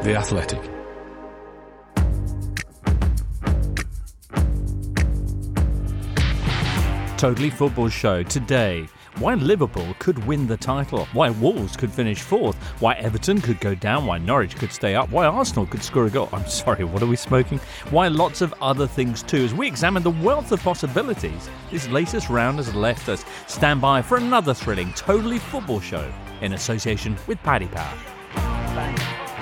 The Athletic. Totally Football Show today. Why Liverpool could win the title, why Wolves could finish fourth, why Everton could go down, why Norwich could stay up, why Arsenal could score a goal. I'm sorry, what are we smoking? Why lots of other things too, as we examine the wealth of possibilities this latest round has left us. Stand by for another thrilling Totally Football Show in association with Paddy Power. Bye.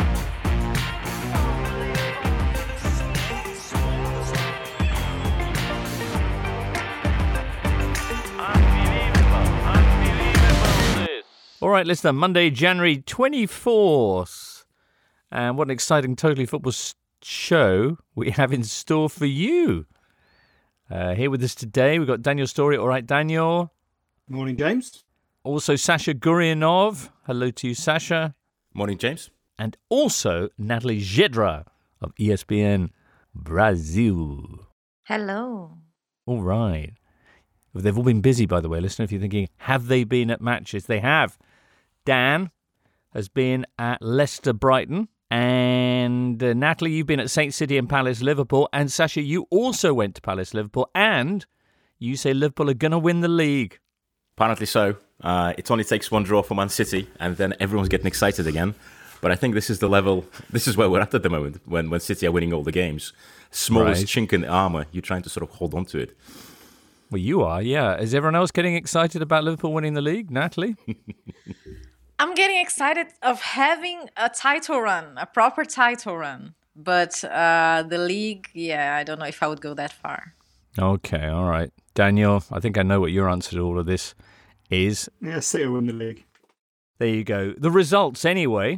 All right, listener, Monday, January 24th. And what an exciting Totally Football show we have in store for you. Here with us today, we've got Daniel Story. All right, Daniel. Morning, James. Also, Sasha Gurianov. Hello to you, Sasha. Morning, James. And also, Natalie Jedra of ESPN Brazil. Hello. All right. They've all been busy, by the way, listener. If you're thinking, have they been at matches? They have. Dan has been at Leicester Brighton. And Natalie, you've been at Saint City and Palace Liverpool. And Sasha, you also went to Palace Liverpool. And you say Liverpool are going to win the league. Apparently so. It only takes one draw for Man City, and then everyone's getting excited again. But I think this is the level, this is where we're at the moment, when City are winning all the games. Smallest chink in the armour, you're trying to sort of hold on to it. Well, you are, yeah. Is everyone else getting excited about Liverpool winning the league, Natalie? I'm getting excited of having a title run, a proper title run. But the league, yeah, I don't know if I would go that far. Okay, all right. Daniel, I think I know what your answer to all of this is. Yeah, City will win the league. There you go. The results, anyway.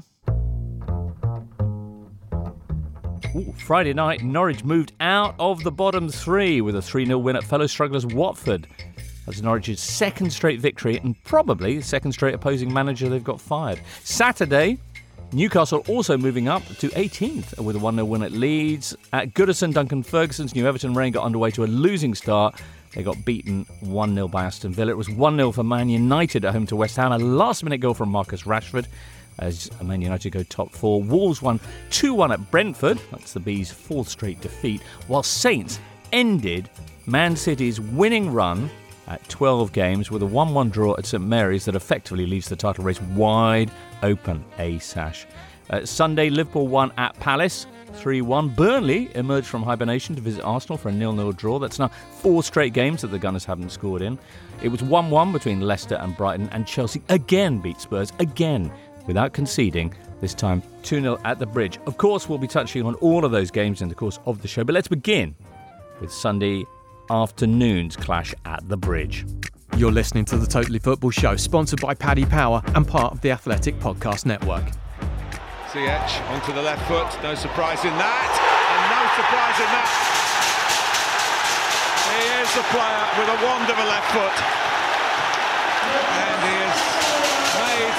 Ooh, Friday night, Norwich moved out of the bottom three with a 3-0 win at fellow strugglers Watford. That's Norwich's second straight victory and probably second straight opposing manager they've got fired. Saturday, Newcastle also moving up to 18th with a 1-0 win at Leeds. At Goodison, Duncan Ferguson's New Everton reign got underway to a losing start. They got beaten 1-0 by Aston Villa. It was 1-0 for Man United at home to West Ham. A last-minute goal from Marcus Rashford as Man United go top four. Wolves won 2-1 at Brentford. That's the Bees' fourth straight defeat. While Saints ended Man City's winning run at 12 games with a 1-1 draw at St Mary's that effectively leaves the title race wide open. Sash. Sunday, Liverpool won at Palace 3-1. Burnley emerged from hibernation to visit Arsenal for a 0-0 draw. That's now 4 straight games that the Gunners haven't scored in. It was 1-1 between Leicester and Brighton, and Chelsea again beat Spurs, again without conceding, this time 2-0 at the Bridge. Of course, we'll be touching on all of those games in the course of the show, but let's begin with Sunday afternoon's clash at the Bridge. You're listening to the Totally Football Show, sponsored by Paddy Power and part of the Athletic Podcast Network. Ziyech onto the left foot, no surprise in that, and no surprise in that. He is the player with a wand of a left foot, and he has made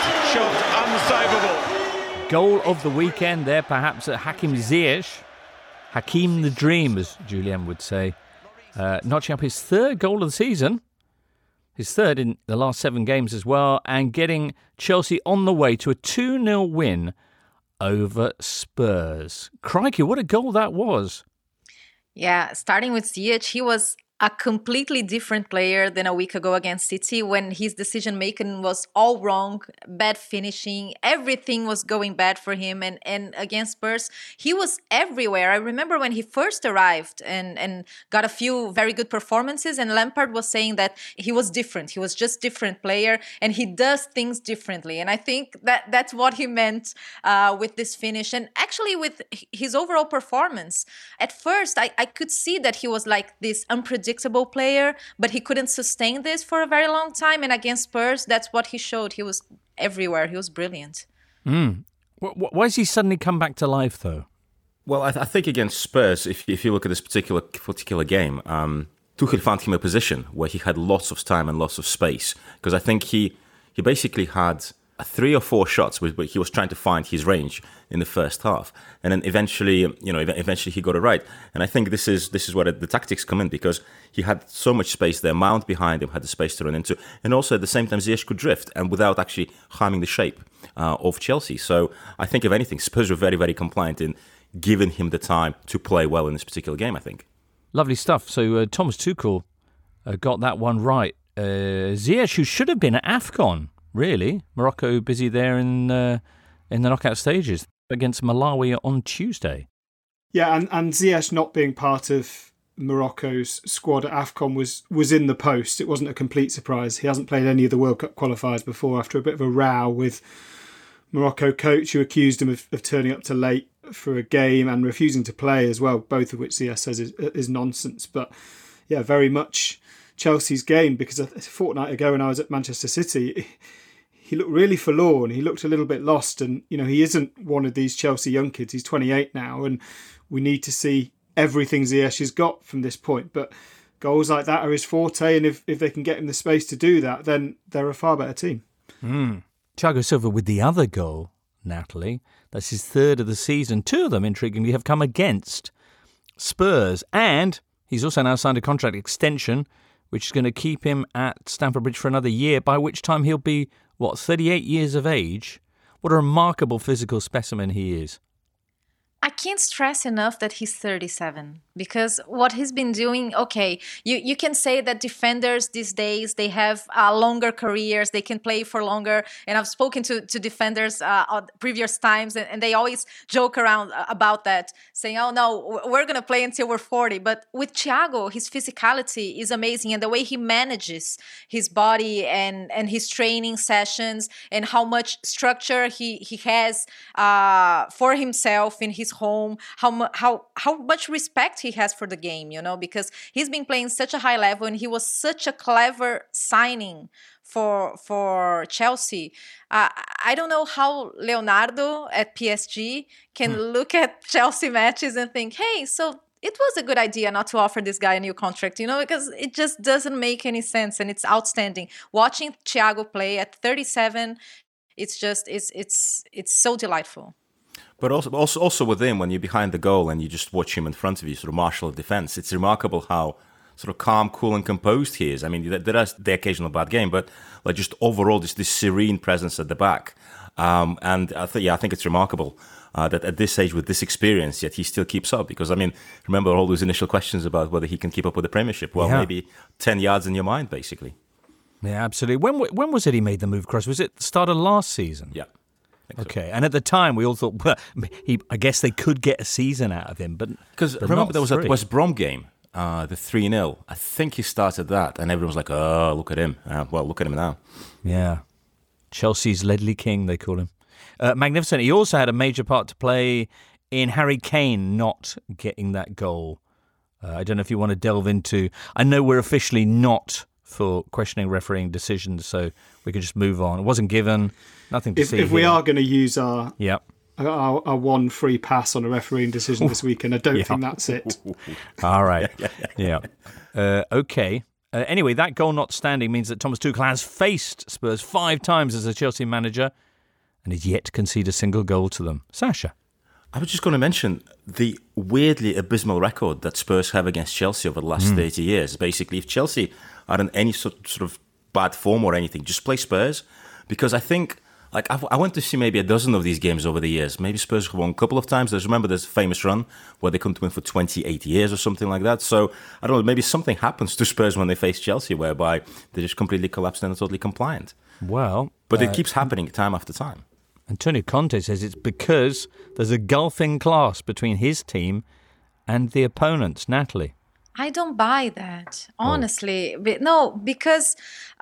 that shot unsavable. Goal of the weekend there, perhaps, at Hakim Ziyech. Hakim the Dream, as Julien would say, notching up his third goal of the season. His third in the last 7 games as well, and getting Chelsea on the way to a 2-0 win over Spurs. Crikey, what a goal that was. Yeah, starting with Ziyech, he was a completely different player than a week ago against City when his decision-making was all wrong, bad finishing, everything was going bad for him. And against Spurs, he was everywhere. I remember when he first arrived and got a few very good performances, and Lampard was saying that he was different. He was just different player, and he does things differently. And I think that's what he meant with this finish. And actually with his overall performance, at first I could see that he was like this unpredictable player, but he couldn't sustain this for a very long time. And against Spurs, that's what he showed. He was everywhere. He was brilliant. Why has he suddenly come back to life, though? Well, I think against Spurs, if you look at this particular game, Tuchel found him a position where he had lots of time and lots of space, because I think he basically had 3 or 4 shots where he was trying to find his range in the first half, and then eventually he got it right. And I think this is where the tactics come in, because he had so much space there. Mount behind him had the space to run into, and also at the same time Ziyech could drift and without actually harming the shape of Chelsea. So I think if anything, Spurs were very, very compliant in giving him the time to play well in this particular game, I think. Lovely stuff. So Thomas Tuchel got that one right. Ziyech, who should have been at AFCON, really. Morocco busy there in the knockout stages against Malawi on Tuesday. Yeah, and Ziyech not being part of Morocco's squad at AFCON was in the post. It wasn't a complete surprise. He hasn't played any of the World Cup qualifiers before, after a bit of a row with Morocco coach who accused him of turning up too late for a game and refusing to play as well, both of which Ziyech says is nonsense. But yeah, very much Chelsea's game, because a fortnight ago when I was at Manchester City, he looked really forlorn. He looked a little bit lost, and he isn't one of these Chelsea young kids. He's 28 now, and we need to see everything Ziyech has got from this point. But goals like that are his forte, and if they can get him the space to do that, then they're a far better team. Thiago Silva with the other goal, Natalie. That's his third of the season. 2 of them, intriguingly, have come against Spurs, and he's also now signed a contract extension, which is going to keep him at Stamford Bridge for another year, by which time he'll be, 38 years of age? What a remarkable physical specimen he is. I can't stress enough that he's 37, because what he's been doing, okay, you can say that defenders these days, they have longer careers, they can play for longer. And I've spoken to defenders at previous times, and they always joke around about that, saying, oh no, we're going to play until we're 40. But with Thiago, his physicality is amazing, and the way he manages his body and his training sessions, and how much structure he has for himself in his home, how much respect he has for the game, because he's been playing such a high level, and he was such a clever signing for Chelsea. I don't know how Leonardo at PSG can look at Chelsea matches and think, hey, so it was a good idea not to offer this guy a new contract, because it just doesn't make any sense, and it's outstanding. Watching Thiago play at 37, it's just it's so delightful. But also with him, when you're behind the goal and you just watch him in front of you, sort of marshal of defence, it's remarkable how sort of calm, cool and composed he is. I mean, there is the occasional bad game, but like just overall, just this serene presence at the back. And I think it's remarkable that at this age, with this experience, yet he still keeps up. Because, I mean, remember all those initial questions about whether he can keep up with the Premiership? Well, maybe 10 yards in your mind, basically. Yeah, absolutely. When was it he made the move across? Was it the start of last season? Yeah. Okay, and at the time we all thought, well, I guess they could get a season out of him, but because remember there was a West Brom game, the 3-0. I think he started that, and everyone was like, "Oh, look at him!" Well, look at him now. Yeah, Chelsea's Ledley King, they call him. Magnificent. He also had a major part to play in Harry Kane not getting that goal. I don't know if you want to delve into. I know we're officially not for questioning refereeing decisions, so we can just move on. It wasn't given, nothing to see if we are going to use our one free pass on a refereeing decision this weekend, I don't think that's it. All right. Yeah. Okay. Anyway, that goal not standing means that Thomas Tuchel has faced Spurs 5 times as a Chelsea manager and is yet to concede a single goal to them. Sasha? I was just going to mention the weirdly abysmal record that Spurs have against Chelsea over the last 30 years. Basically, if Chelsea are in any sort of bad form or anything, just play Spurs. Because I think, I went to see maybe a dozen of these games over the years. Maybe Spurs have won a couple of times. There's a famous run where they couldn't win for 28 years or something like that. So, I don't know, maybe something happens to Spurs when they face Chelsea, whereby they just completely collapse and are totally compliant. Well... But it keeps happening time after time. Antonio Conte says it's because there's a gulfing class between his team and the opponents. Natalie? I don't buy that, honestly. No, because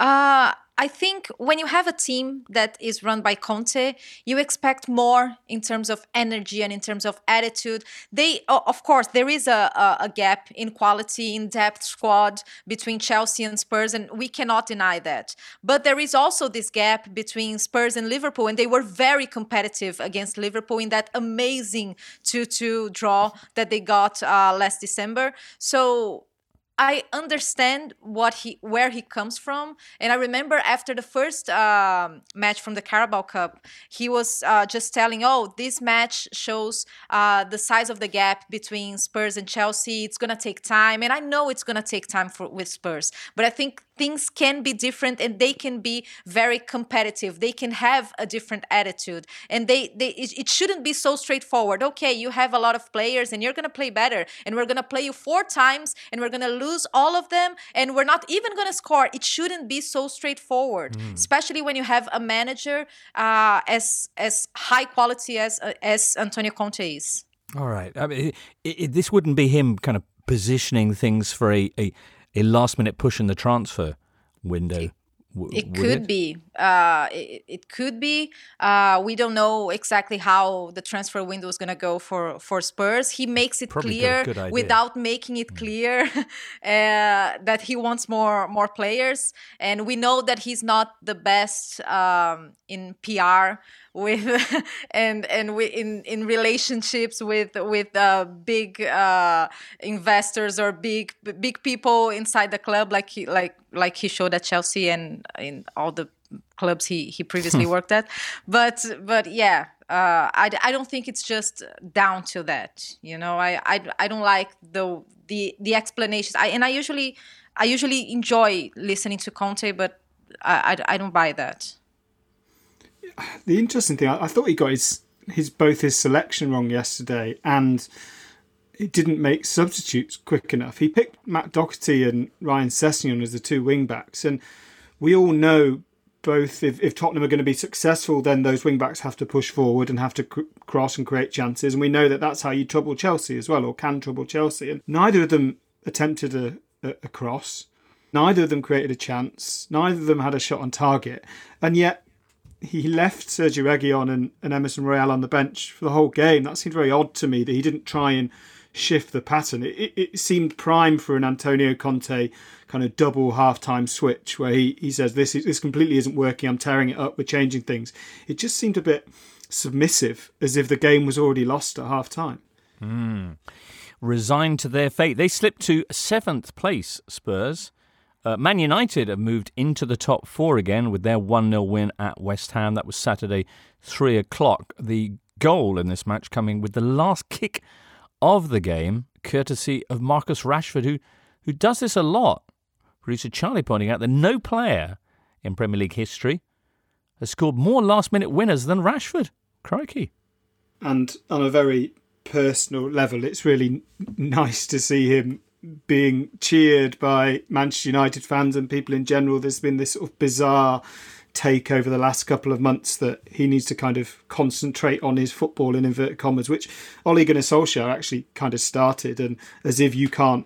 I think when you have a team that is run by Conte, you expect more in terms of energy and in terms of attitude. Of course, there is a gap in quality, in depth squad between Chelsea and Spurs, and we cannot deny that. But there is also this gap between Spurs and Liverpool, and they were very competitive against Liverpool in that amazing 2-2 draw that they got last December. So I understand where he comes from. And I remember after the first match from the Carabao Cup, he was just telling, this match shows the size of the gap between Spurs and Chelsea. It's going to take time. And I know it's going to take time with Spurs. But I think things can be different and they can be very competitive. They can have a different attitude. And it shouldn't be so straightforward. Okay, you have a lot of players and you're going to play better. And we're going to play you 4 times and we're going to lose all of them. And we're not even going to score. It shouldn't be so straightforward, especially when you have a manager as high quality as Antonio Conte is. All right. I mean, this wouldn't be him kind of positioning things for a last-minute push in the transfer window. It could be. It could be. We don't know exactly how the transfer window is going to go for Spurs. He makes it clear without making it clear that he wants more players. And we know that he's not the best in PR with in relationships with big investors or big people inside the club, like he showed at Chelsea and in all the clubs he previously worked at. But yeah, I don't think it's just down to that. You know, I don't like the explanations. I usually enjoy listening to Conte, but I don't buy that. The interesting thing, I thought he got his both his selection wrong yesterday, and he didn't make substitutes quick enough. He picked Matt Doherty and Ryan Sessegnon as the 2 wing-backs, and we all know both if Tottenham are going to be successful, then those wing-backs have to push forward and have to cross and create chances, and we know that that's how you trouble Chelsea as well, or can trouble Chelsea. And neither of them attempted a cross, neither of them created a chance, neither of them had a shot on target, and yet he left Sergio Reguilon and Emerson Royal on the bench for the whole game. That seemed very odd to me, that he didn't try and shift the pattern. It seemed prime for an Antonio Conte kind of double half-time switch where he says, this completely isn't working, I'm tearing it up, we're changing things. It just seemed a bit submissive, as if the game was already lost at half-time. Resigned to their fate. They slipped to 7th place, Spurs. Man United have moved into the top 4 again with their 1-0 win at West Ham. That was Saturday, 3 o'clock. The goal in this match coming with the last kick of the game, courtesy of Marcus Rashford, who does this a lot. Producer Charlie pointing out that no player in Premier League history has scored more last-minute winners than Rashford. Crikey. And on a very personal level, it's really nice to see him being cheered by Manchester United fans and people in general. There's been this sort of bizarre take over the last couple of months that he needs to kind of concentrate on his football in inverted commas, which Ole Gunnar Solskjaer actually kind of started, and as if you can't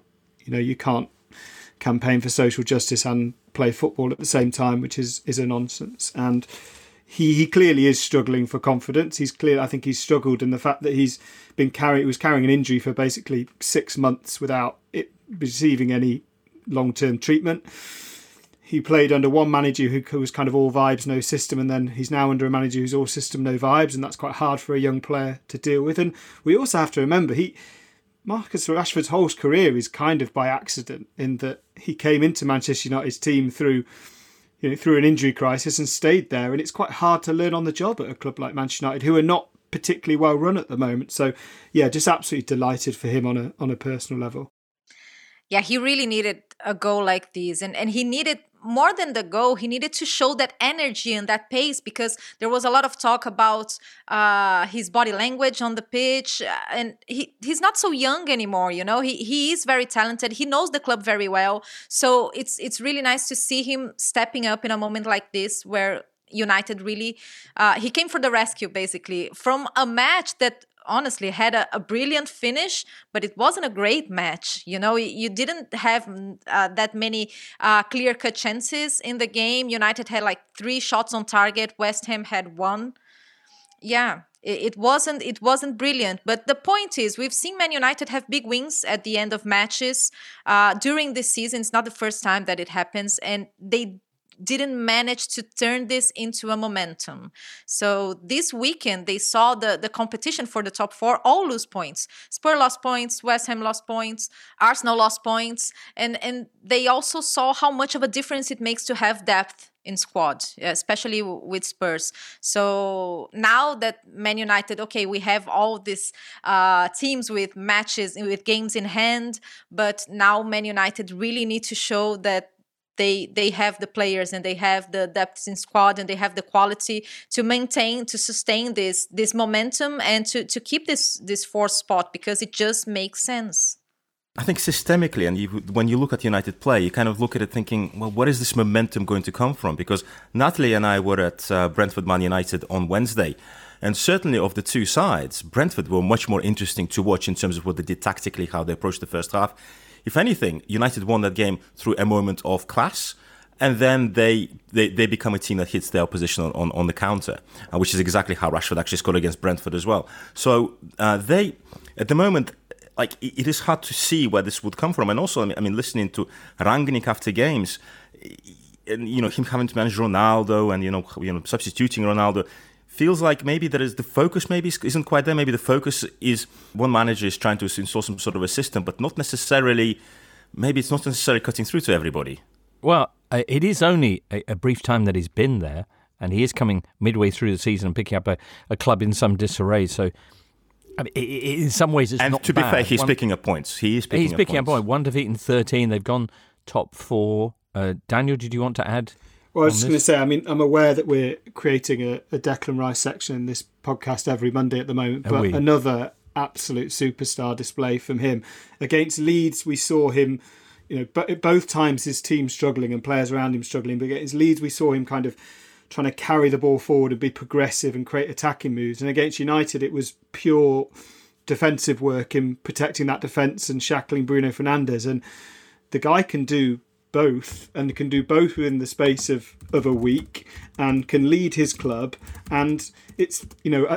campaign for social justice and play football at the same time, which is a nonsense. And he clearly is struggling for confidence. I think he's struggled in the fact that he was carrying an injury for basically 6 months without it receiving any long-term treatment. He played under one manager who was kind of all vibes, no system, and then he's now under a manager who's all system, no vibes, and that's quite hard for a young player to deal with. And we also have to remember, Marcus Rashford's whole career is kind of by accident, in that he came into Manchester United's team through an injury crisis and stayed there, and it's quite hard to learn on the job at a club like Manchester United, who are not particularly well run at the moment. So yeah, just absolutely delighted for him on a personal level. Yeah, he really needed a goal like this, and he needed more than the goal. He needed to show that energy and that pace, because there was a lot of talk about his body language on the pitch, and he's not so young anymore. You know, he is very talented. He knows the club very well, so it's really nice to see him stepping up in a moment like this where United really he came for the rescue, basically, from a match that honestly had a brilliant finish, but it wasn't a great match. You know, you didn't have that many clear-cut chances in the game. United had like 3 shots on target. West Ham had 1. Yeah, it wasn't brilliant. But the point is, we've seen Man United have big wins at the end of matches during this season. It's not the first time that it happens, and they didn't manage to turn this into a momentum. So this weekend, they saw the competition for the top four all lose points. Spurs lost points, West Ham lost points, Arsenal lost points, and they also saw how much of a difference it makes to have depth in squad, especially with Spurs. So now that Man United, okay, we have all these teams with matches, with games in hand, but now Man United really need to show that they have the players and they have the depth in squad and they have the quality to maintain, to sustain this momentum and to keep this fourth spot, because it just makes sense. I think systemically, and when you look at United play, you kind of look at it thinking, well, what is this momentum going to come from? Because Natalie and I were at Brentford Man United on Wednesday, and certainly of the two sides, Brentford were much more interesting to watch in terms of what they did tactically, how they approached the first half. If anything, United won that game through a moment of class, and then they become a team that hits their opposition on the counter, which is exactly how Rashford actually scored against Brentford as well. So they, at the moment, like, it is hard to see where this would come from. And also, I mean, listening to Rangnick after games, and, you know, him having to manage Ronaldo and, you know, substituting Ronaldo, feels like maybe there is the focus maybe isn't quite there. Maybe the focus is one manager is trying to install some sort of a system, but not necessarily, maybe it's not necessarily cutting through to everybody. Well, it is only a brief time that he's been there, and he is coming midway through the season and picking up a club in some disarray. So, I mean, in some ways, it's not bad. And to be fair, he's picking up points. He's picking up points. 1 defeat in 13. They've gone top 4. Daniel, did you want to add? Well, I was just going to say, I mean, I'm aware that we're creating a Declan Rice section in this podcast every Monday at the moment, but another absolute superstar display from him. Against Leeds, we saw him, you know, both times his team struggling and players around him struggling, but against Leeds, we saw him kind of trying to carry the ball forward and be progressive and create attacking moves. And against United, it was pure defensive work in protecting that defence and shackling Bruno Fernandes. And the guy can do both, and can do both within the space of a week, and can lead his club. And it's, you know,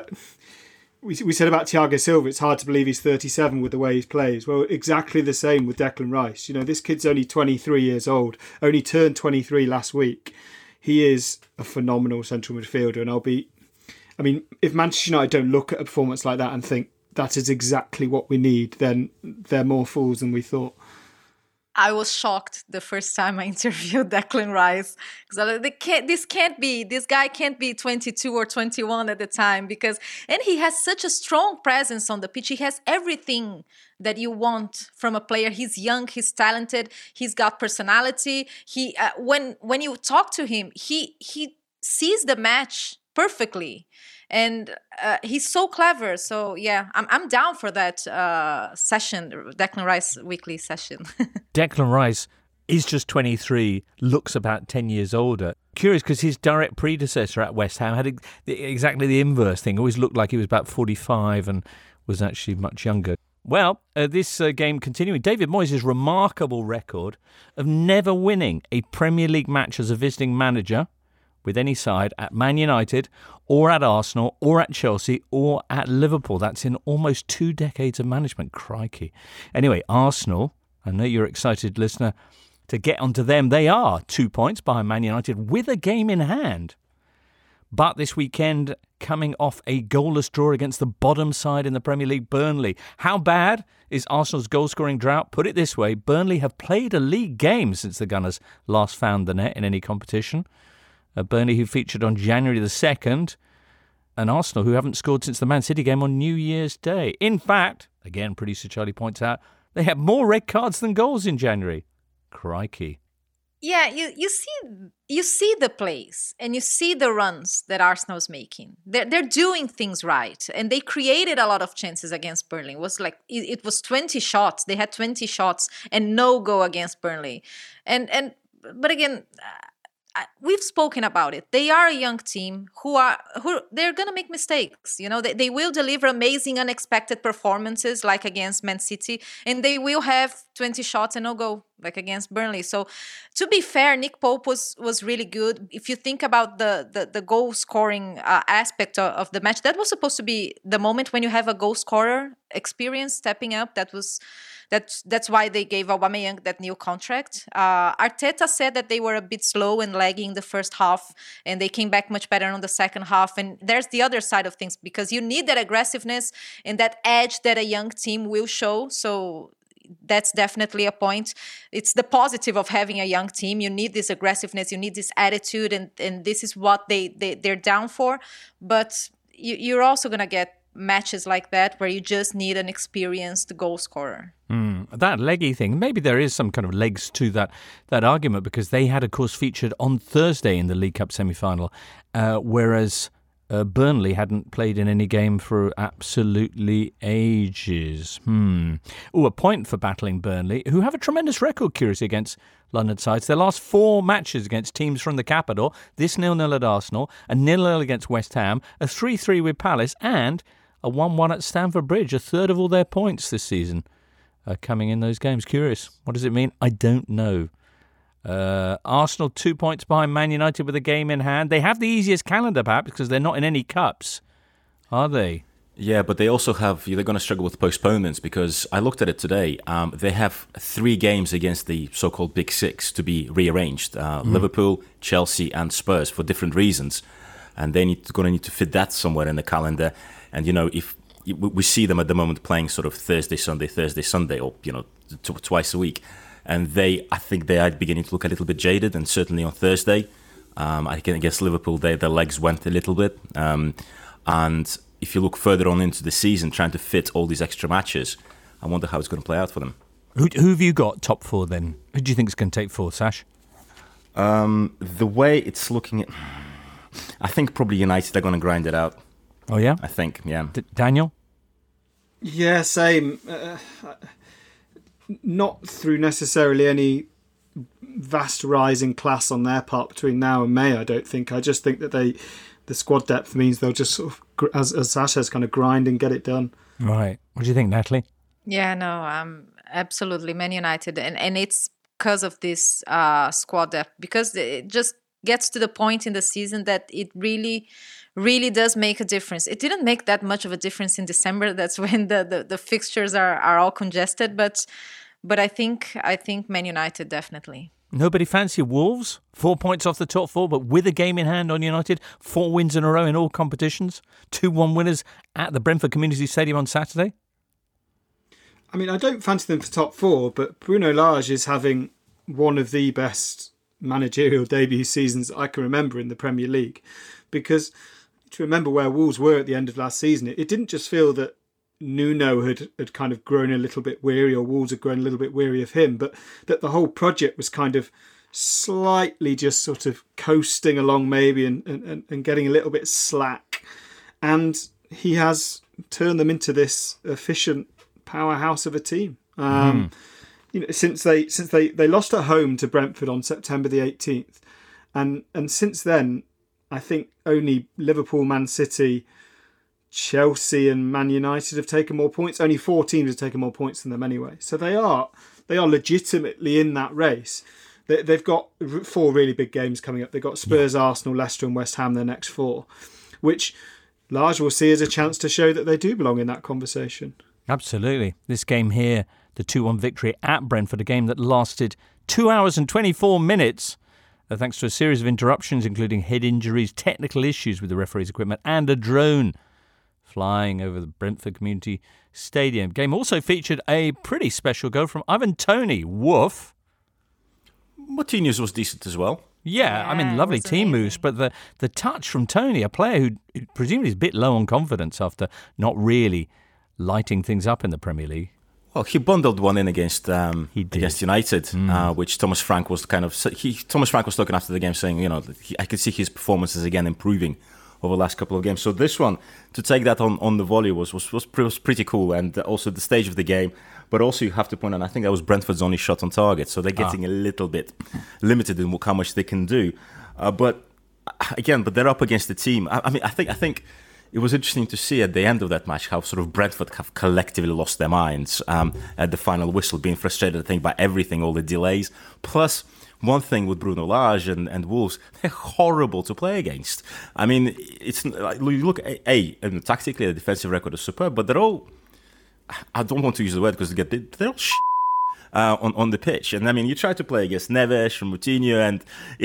we said about Thiago Silva, it's hard to believe he's 37 with the way he plays. Well, exactly the same with Declan Rice. You know, this kid's only 23 years old, only turned 23 last week. He is a phenomenal central midfielder, and if Manchester United don't look at a performance like that and think that is exactly what we need, then they're more fools than we thought. I was shocked the first time I interviewed Declan Rice, because this guy can't be 22 or 21 at the time, and he has such a strong presence on the pitch. He has everything that you want from a player. He's young, he's talented, he's got personality. He when you talk to him, he sees the match perfectly. And he's so clever. So, yeah, I'm down for that session, Declan Rice weekly session. Declan Rice is just 23, looks about 10 years older. Curious, because his direct predecessor at West Ham had exactly the inverse thing. Always looked like he was about 45 and was actually much younger. Well, this game continuing. David Moyes' remarkable record of never winning a Premier League match as a visiting manager with any side at Man United or at Arsenal or at Chelsea or at Liverpool. That's in almost 2 decades of management. Crikey. Anyway, Arsenal, I know you're excited, listener, to get onto them. They are 2 points behind Man United with a game in hand. But this weekend, coming off a goalless draw against the bottom side in the Premier League, Burnley. How bad is Arsenal's goal-scoring drought? Put it this way, Burnley have played a league game since the Gunners last found the net in any competition. Burnley, who featured on January the 2nd, and Arsenal, who haven't scored since the Man City game on New Year's Day. In fact, again, producer Charlie points out, they have more red cards than goals in January. Crikey. Yeah, you see the plays and you see the runs that Arsenal's making. They're doing things right, and they created a lot of chances against Burnley. It was 20 shots. They had 20 shots and no goal against Burnley. But again, we've spoken about it. They are a young team who they're going to make mistakes. You know, they will deliver amazing, unexpected performances like against Man City, and they will have 20 shots and no goal like against Burnley. So to be fair, Nick Pope was really good. If you think about the goal scoring aspect of the match, that was supposed to be the moment when you have a goal scorer experience stepping up. That was That's why they gave Aubameyang that new contract. Arteta said that they were a bit slow and lagging the first half, and they came back much better on the second half. And there's the other side of things, because you need that aggressiveness and that edge that a young team will show. So that's definitely a point. It's the positive of having a young team. You need this aggressiveness, you need this attitude, and this is what they're down for. But you're also going to get matches like that where you just need an experienced goal scorer. That leggy thing, maybe there is some kind of legs to that argument, because they had, of course, featured on Thursday in the League Cup semi-final, whereas Burnley hadn't played in any game for absolutely ages. A point for battling Burnley, who have a tremendous record, curiously, against London sides. Their last 4 matches against teams from the capital, this 0-0 at Arsenal, a 0-0 against West Ham, a 3-3 with Palace, and a 1-1 at Stamford Bridge, a third of all their points this season coming in those games. Curious. What does it mean? I don't know. Arsenal 2 points behind Man United with a game in hand. They have the easiest calendar, perhaps, because they're not in any cups, are they? Yeah, but they also have, they're going to struggle with postponements, because I looked at it today. They have 3 games against the so-called Big Six to be rearranged. Liverpool, Chelsea and Spurs, for different reasons. And they're going to need to fit that somewhere in the calendar. And, if we see them at the moment playing sort of Thursday, Sunday, or, twice a week. And I think they are beginning to look a little bit jaded, and certainly on Thursday, I think against Liverpool, their legs went a little bit. And if you look further on into the season, trying to fit all these extra matches, I wonder how it's going to play out for them. Who have you got top 4 then? Who do you think is going to take 4, Sash? The way it's looking, I think probably United are going to grind it out. Oh, yeah? I think, yeah. Daniel? Yeah, same. Not through necessarily any vast rise in class on their part between now and May, I don't think. I just think that the squad depth means they'll just sort of, as Sash says, kind of grind and get it done. Right. What do you think, Natalie? Yeah, no, absolutely Man United. And it's because of this squad depth, because it just gets to the point in the season that it really does make a difference. It didn't make that much of a difference in December. That's when the fixtures are all congested. But I think Man United definitely. Nobody fancy Wolves? 4 points off the top 4, but with a game in hand on United. 4 wins in a row in all competitions. 2-1 winners at the Brentford Community Stadium on Saturday. I mean, I don't fancy them for top 4, but Bruno Lage is having one of the best managerial debut seasons I can remember in the Premier League. Because to remember where Wolves were at the end of last season, it didn't just feel that Nuno had kind of grown a little bit weary, or Wolves had grown a little bit weary of him, but that the whole project was kind of slightly just sort of coasting along maybe and getting a little bit slack. And he has turned them into this efficient powerhouse of a team. Since they lost at home to Brentford on September the 18th, and since then, I think only Liverpool, Man City, Chelsea and Man United have taken more points. Only 4 teams have taken more points than them anyway. So they are legitimately in that race. They've got 4 really big games coming up. They've got Spurs, Arsenal, Leicester and West Ham, their next 4, which Lage will see as a chance to show that they do belong in that conversation. Absolutely. This game here, the 2-1 victory at Brentford, a game that lasted 2 hours and 24 minutes, thanks to a series of interruptions, including head injuries, technical issues with the referee's equipment, and a drone flying over the Brentford Community Stadium. Game also featured a pretty special goal from Ivan Toney. Woof. Martinez was decent as well. Yeah, I mean, lovely team moves, but the touch from Toney, a player who presumably is a bit low on confidence after not really lighting things up in the Premier League. Well, he bundled one in against United, which Thomas Frank was Thomas Frank was looking after the game, saying, I could see his performances again improving over the last couple of games. So this one, to take that on the volley was pretty cool, and also the stage of the game. But also you have to point out, I think that was Brentford's only shot on target, so they're getting a little bit limited in how much they can do. But they're up against the team. I think it was interesting to see at the end of that match how sort of Brentford have collectively lost their minds at the final whistle, being frustrated, I think, by everything, all the delays. Plus, one thing with Bruno Lage and Wolves, they're horrible to play against. I mean, it's you look, and tactically, the defensive record is superb, but they're all I don't want to use the word because they're all on the pitch. And I mean, you try to play against Neves and Moutinho, and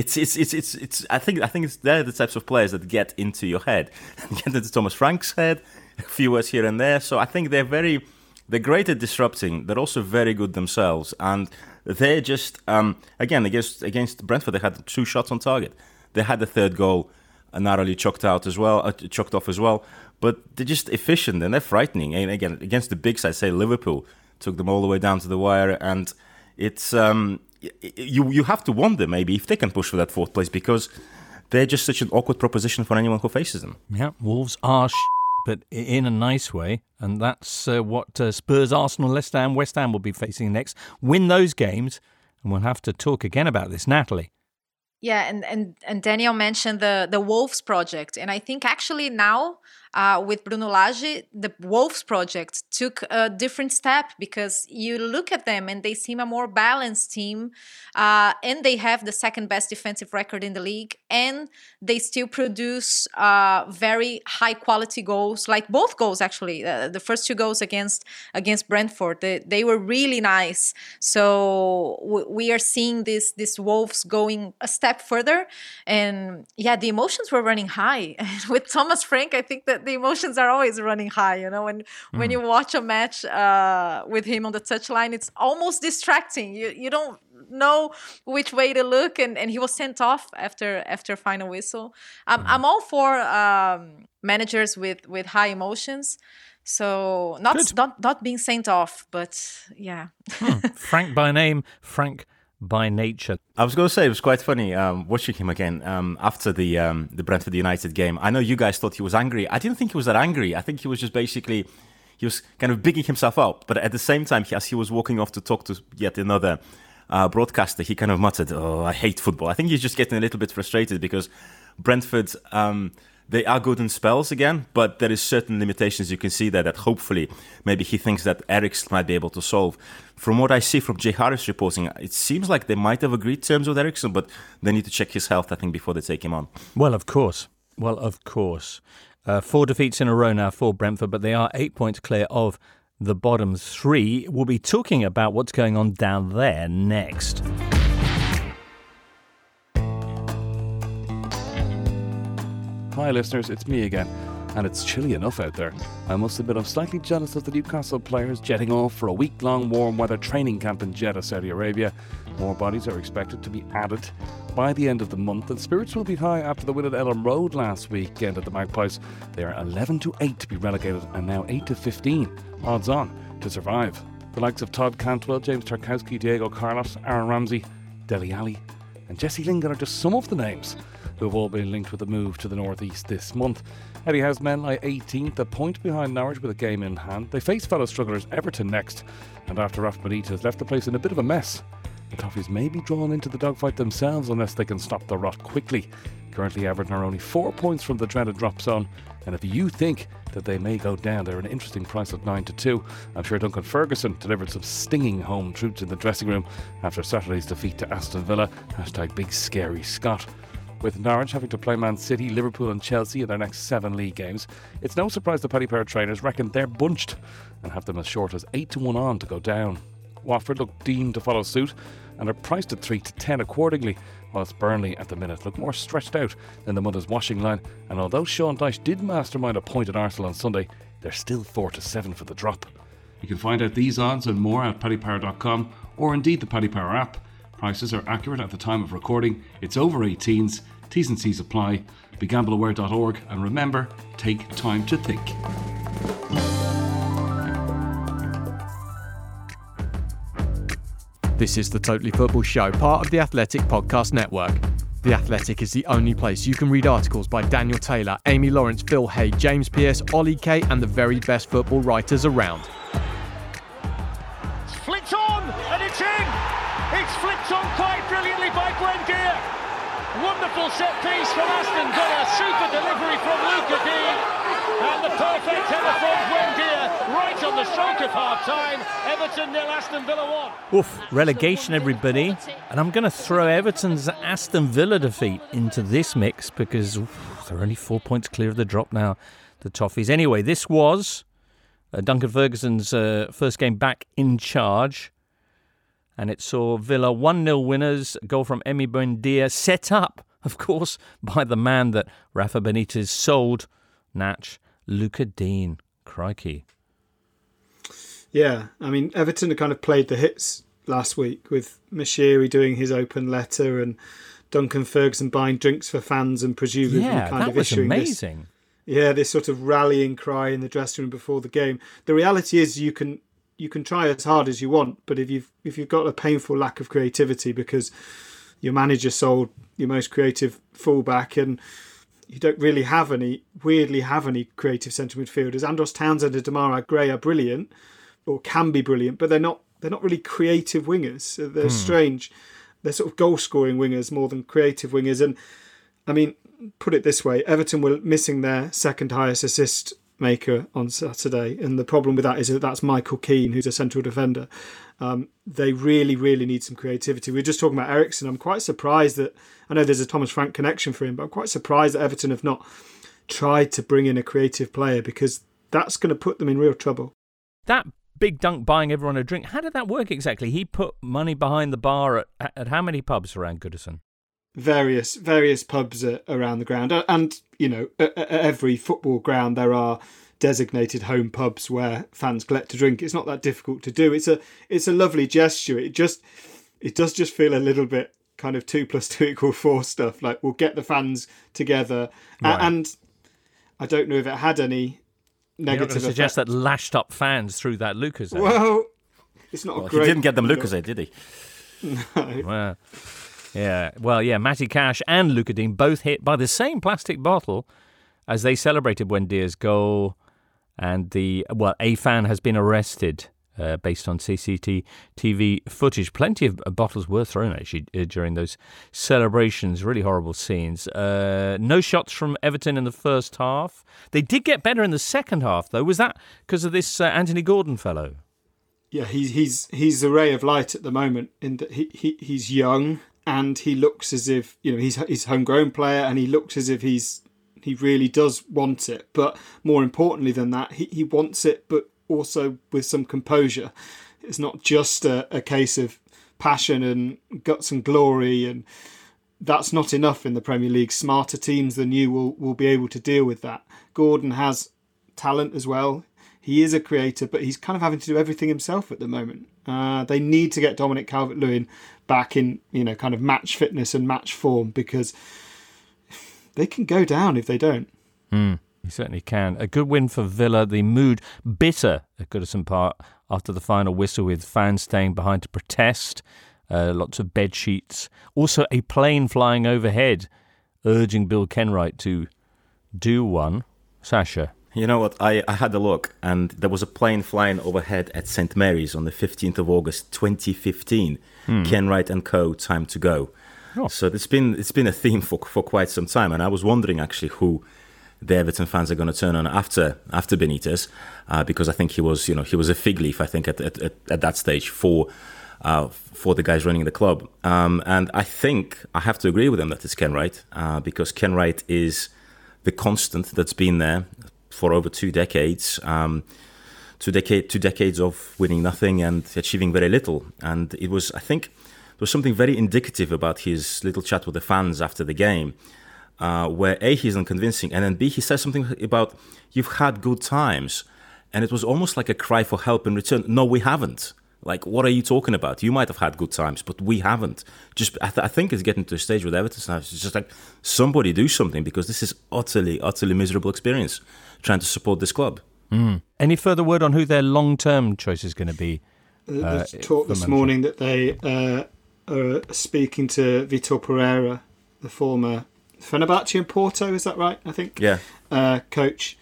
it's. I think they're the types of players that get into your head, get into Thomas Frank's head, a few words here and there. So I think they're great at disrupting. They're also very good themselves, and they're just again against Brentford. They had 2 shots on target. They had the third goal narrowly chalked off as well. But they're just efficient and they're frightening. And again, against the big side, say Liverpool, took them all the way down to the wire. And it's you have to wonder maybe if they can push for that 4th place, because they're just such an awkward proposition for anyone who faces them. Yeah, Wolves are but in a nice way. And that's what Spurs, Arsenal, Leicester and West Ham will be facing next. Win those games, and we'll have to talk again about this, Natalie. Yeah, and Daniel mentioned the Wolves project. And I think actually now with Bruno Lage, the Wolves project took a different step, because you look at them and they seem a more balanced team, and they have the 2nd best defensive record in the league, and they still produce very high quality goals, like both goals actually. The first 2 goals against Brentford, they were really nice. So we are seeing this Wolves going a step further, and yeah, the emotions were running high. And with Thomas Frank, I think that the emotions are always running high. You know, when you watch a match with him on the touchline, it's almost distracting. You don't know which way to look, and he was sent off after final whistle. I'm all for managers with high emotions. So not being sent off, but yeah. Frank by name, Frank by nature. I was going to say, it was quite funny watching him again after the Brentford United game. I know you guys thought he was angry. I didn't think he was that angry. I think he was just basically, he was kind of bigging himself up. But at the same time, as he was walking off to talk to yet another broadcaster, he kind of muttered, "Oh, I hate football." I think he's just getting a little bit frustrated because Brentford, they are good in spells again, but there is certain limitations you can see there that hopefully maybe he thinks that Eriksen might be able to solve. From what I see from Jay Harris reporting, it seems like they might have agreed terms with Eriksen, but they need to check his health, I think, before they take him on. Well, of course. 4 defeats in a row now for Brentford, but they are 8 points clear of the bottom 3. We'll be talking about what's going on down there next. Hi listeners, it's me again, and it's chilly enough out there. I must admit I'm slightly jealous of the Newcastle players jetting off for a week-long warm weather training camp in Jeddah, Saudi Arabia. More bodies are expected to be added by the end of the month, and spirits will be high after the win at Ellen Road last weekend at the Magpies. They are 11-8 to be relegated, and now 8-15 odds on to survive. The likes of Todd Cantwell, James Tarkowski, Diego Carlos, Aaron Ramsey, Dele Alli and Jesse Lingard are just some of the names who have all been linked with a move to the northeast this month. Eddie Howe's men lie 18th, a point behind Norwich with a game in hand. They face fellow strugglers Everton next, and after Rafa Benitez left the place in a bit of a mess, the Toffees may be drawn into the dogfight themselves unless they can stop the rot quickly. Currently Everton are only 4 points from the dreaded drop zone, and if you think that they may go down, they're an interesting price at 9-2. I'm sure Duncan Ferguson delivered some stinging home truths in the dressing room after Saturday's defeat to Aston Villa. #BigScaryScott. With Norwich having to play Man City, Liverpool and Chelsea in their next 7 league games, it's no surprise the Paddy Power trainers reckon they're bunched and have them as short as 8-1 on to go down. Watford look deemed to follow suit and are priced at 3-10 accordingly, whilst Burnley at the minute look more stretched out than the Mother's washing line, and although Sean Dyche did mastermind a point at Arsenal on Sunday, they're still 4-7 for the drop. You can find out these odds and more at paddypower.com or indeed the Paddy Power app. Prices are accurate at the time of recording. It's over 18s. T's and C's apply. BeGambleAware.org, and remember, take time to think. This is the Totally Football Show, part of the Athletic Podcast Network. The Athletic is the only place you can read articles by Daniel Taylor, Amy Lawrence, Phil Hay, James Pearce, Ollie Kay, and the very best football writers around. It's flicked on, and it's in! It's flicked on quite brilliantly by Buendia. Wonderful set piece from Aston Villa, super delivery from Luca Dean, and the perfect header from Buendia right on the stroke of half-time. Everton 0, Aston Villa 1. Oof, relegation everybody. And I'm going to throw Everton's Aston Villa defeat into this mix because they're only 4 points clear of the drop now, the Toffees. Anyway, this was Duncan Ferguson's first game back in charge. And it saw Villa 1-0 winners, a goal from Emi Buendia, set up, of course, by the man that Rafa Benitez sold, Natch, Luca Dean. Crikey. Yeah, I mean, Everton had kind of played the hits last week with Mashiri doing his open letter and Duncan Ferguson buying drinks for fans and presumably kind of issuing amazing. This sort of rallying cry in the dressing room before the game. The reality is you can try as hard as you want, but if you've got a painful lack of creativity because your manager sold your most creative fullback and you don't really weirdly have any creative centre midfielders. Andros Townsend and Demarai Gray are brilliant, or can be brilliant, but they're not really creative wingers. They're strange. They're sort of goal-scoring wingers more than creative wingers. And, I mean, put it this way, Everton were missing their second highest assist maker on Saturday, and the problem with that is that that's Michael Keane, who's a central defender. They really, really need some creativity. We were just talking about Eriksen. I'm quite surprised that, I know there's a Thomas Frank connection for him, but I'm quite surprised that Everton have not tried to bring in a creative player because that's going to put them in real trouble. That big dunk buying everyone a drink, how did that work exactly? He put money behind the bar at how many pubs around Goodison? Various pubs around the ground, and you know, at every football ground there are designated home pubs where fans collect to drink. It's not that difficult to do. It's a lovely gesture. It does just feel a little bit kind of 2 + 2 = 4 stuff. Like, we'll get the fans together, right. And I don't know if it had any negative effect. Suggest that lashed up fans through that Lucas. Well, it's not a great. He didn't get them Lucas, did he? No. Well, yeah. Matty Cash and Luca Dean both hit by the same plastic bottle as they celebrated Buendia's goal. And a fan has been arrested based on CCTV footage. Plenty of bottles were thrown, actually, during those celebrations. Really horrible scenes. No shots from Everton in the first half. They did get better in the second half, though. Was that because of this Anthony Gordon fellow? Yeah, he's a ray of light at the moment. In that he's young and he looks as if, you know, he's a homegrown player and he looks as if he really does want it. But more importantly than that, he wants it, but also with some composure. It's not just a case of passion and guts and glory, and that's not enough in the Premier League. Smarter teams than you will be able to deal with that. Gordon has talent as well. He is a creator, but he's kind of having to do everything himself at the moment. They need to get Dominic Calvert-Lewin back in, you know, kind of match fitness and match form, because they can go down if they don't. You certainly can. A good win for Villa. The mood bitter at Goodison Park after the final whistle, with fans staying behind to protest. Lots of bed sheets. Also a plane flying overhead, urging Bill Kenwright to do one. Sasha? You know what? I had a look, and there was a plane flying overhead at St. Mary's on the 15th of August, 2015. Kenwright and Co. Time to go. Oh. So it's been a theme for quite some time, and I was wondering actually who the Everton fans are going to turn on after Benitez, because I think he was a fig leaf, I think, at that stage for the guys running the club, and I think I have to agree with them that it's Kenwright, because Kenwright is the constant that's been there for over 2 decades. 2 decades of winning nothing and achieving very little, and it was, I think, there was something very indicative about his little chat with the fans after the game, where A, he's unconvincing, and then B, he says something about, you've had good times, and it was almost like a cry for help in return. No, we haven't. Like, what are you talking about? You might have had good times, but we haven't. I think it's getting to a stage with Everton now. It's just like, somebody do something, because this is utterly miserable experience trying to support this club. Any further word on who their long-term choice is going to be? There's talk this morning that they are speaking to Vitor Pereira, the former Fenerbahce and Porto, is that right? I think. Yeah. Coach.